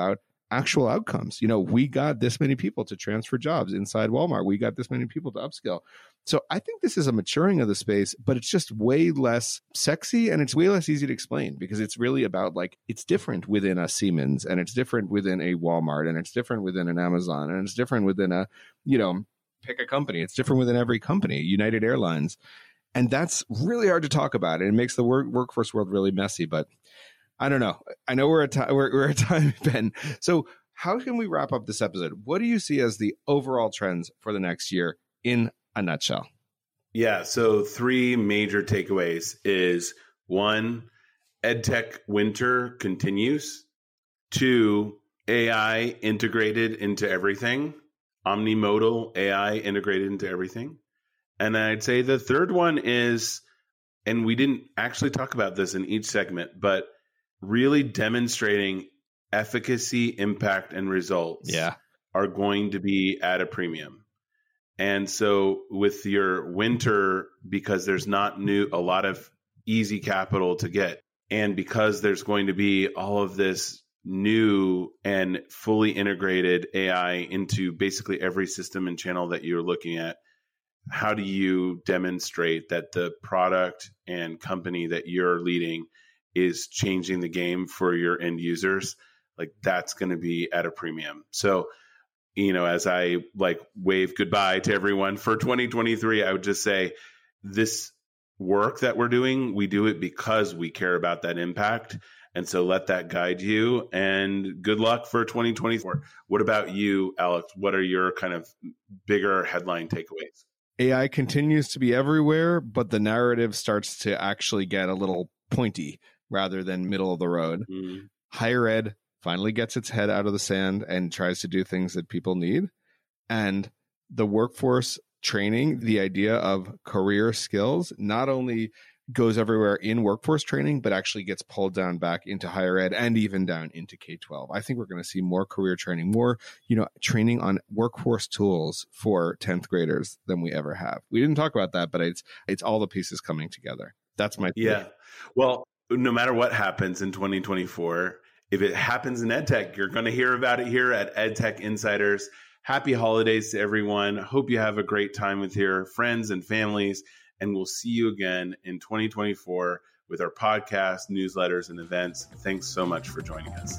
actual outcomes. You know, we got this many people to transfer jobs inside Walmart. We got this many people to upskill. So I think this is a maturing of the space, but it's just way less sexy and it's way less easy to explain because it's really about like, it's different within a Siemens and it's different within a Walmart and it's different within an Amazon and it's different within a, you know, pick a company. It's different within every company, United Airlines. And that's really hard to talk about. And it makes the work, workforce world really messy, but I don't know. I know we're at time, we're, we're at time, Ben. So how can we wrap up this episode? What do you see as the overall trends for the next year in a nutshell? Yeah. So three major takeaways is one, EdTech winter continues. Two, A I integrated into everything. Omnimodal A I integrated into everything. And I'd say the third one is, and we didn't actually talk about this in each segment, but really demonstrating efficacy, impact, and results yeah. are going to be at a premium. And so with your winter, because there's not new, a lot of easy capital to get, and because there's going to be all of this new and fully integrated A I into basically every system and channel that you're looking at, how do you demonstrate that the product and company that you're leading is changing the game for your end users? Like that's going to be at a premium. So, you know, as I like wave goodbye to everyone for twenty twenty-three, I would just say this work that we're doing, we do it because we care about that impact. And so let that guide you, and good luck for twenty twenty-four. What about you, Alex? What are your kind of bigger headline takeaways? A I continues to be everywhere, but the narrative starts to actually get a little pointy rather than middle of the road. Mm. Higher ed finally gets its head out of the sand and tries to do things that people need. And the workforce training, the idea of career skills, not only goes everywhere in workforce training, but actually gets pulled down back into higher ed and even down into K twelve. I think we're going to see more career training, more, you know, training on workforce tools for tenth graders than we ever have. We didn't talk about that, but it's it's all the pieces coming together. That's my yeah. Point. Well, no matter what happens in twenty twenty-four, if it happens in EdTech, you're going to hear about it here at EdTech Insiders. Happy holidays to everyone. Hope you have a great time with your friends and families. And we'll see you again in twenty twenty-four with our podcast, newsletters, and events. Thanks so much for joining us.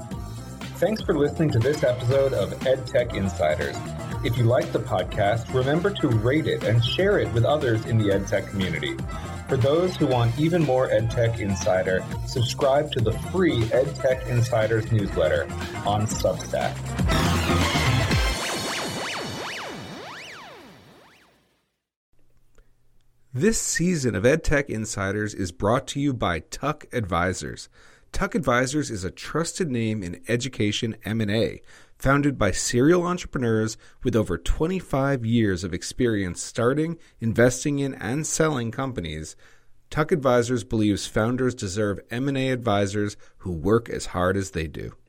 Thanks for listening to this episode of EdTech Insiders. If you like the podcast, remember to rate it and share it with others in the EdTech community. For those who want even more EdTech Insider, subscribe to the free EdTech Insiders newsletter on Substack. This season of EdTech Insiders is brought to you by Tuck Advisors. Tuck Advisors is a trusted name in education M and A, founded by serial entrepreneurs with over twenty-five years of experience starting, investing in, and selling companies. Tuck Advisors believes founders deserve M and A advisors who work as hard as they do.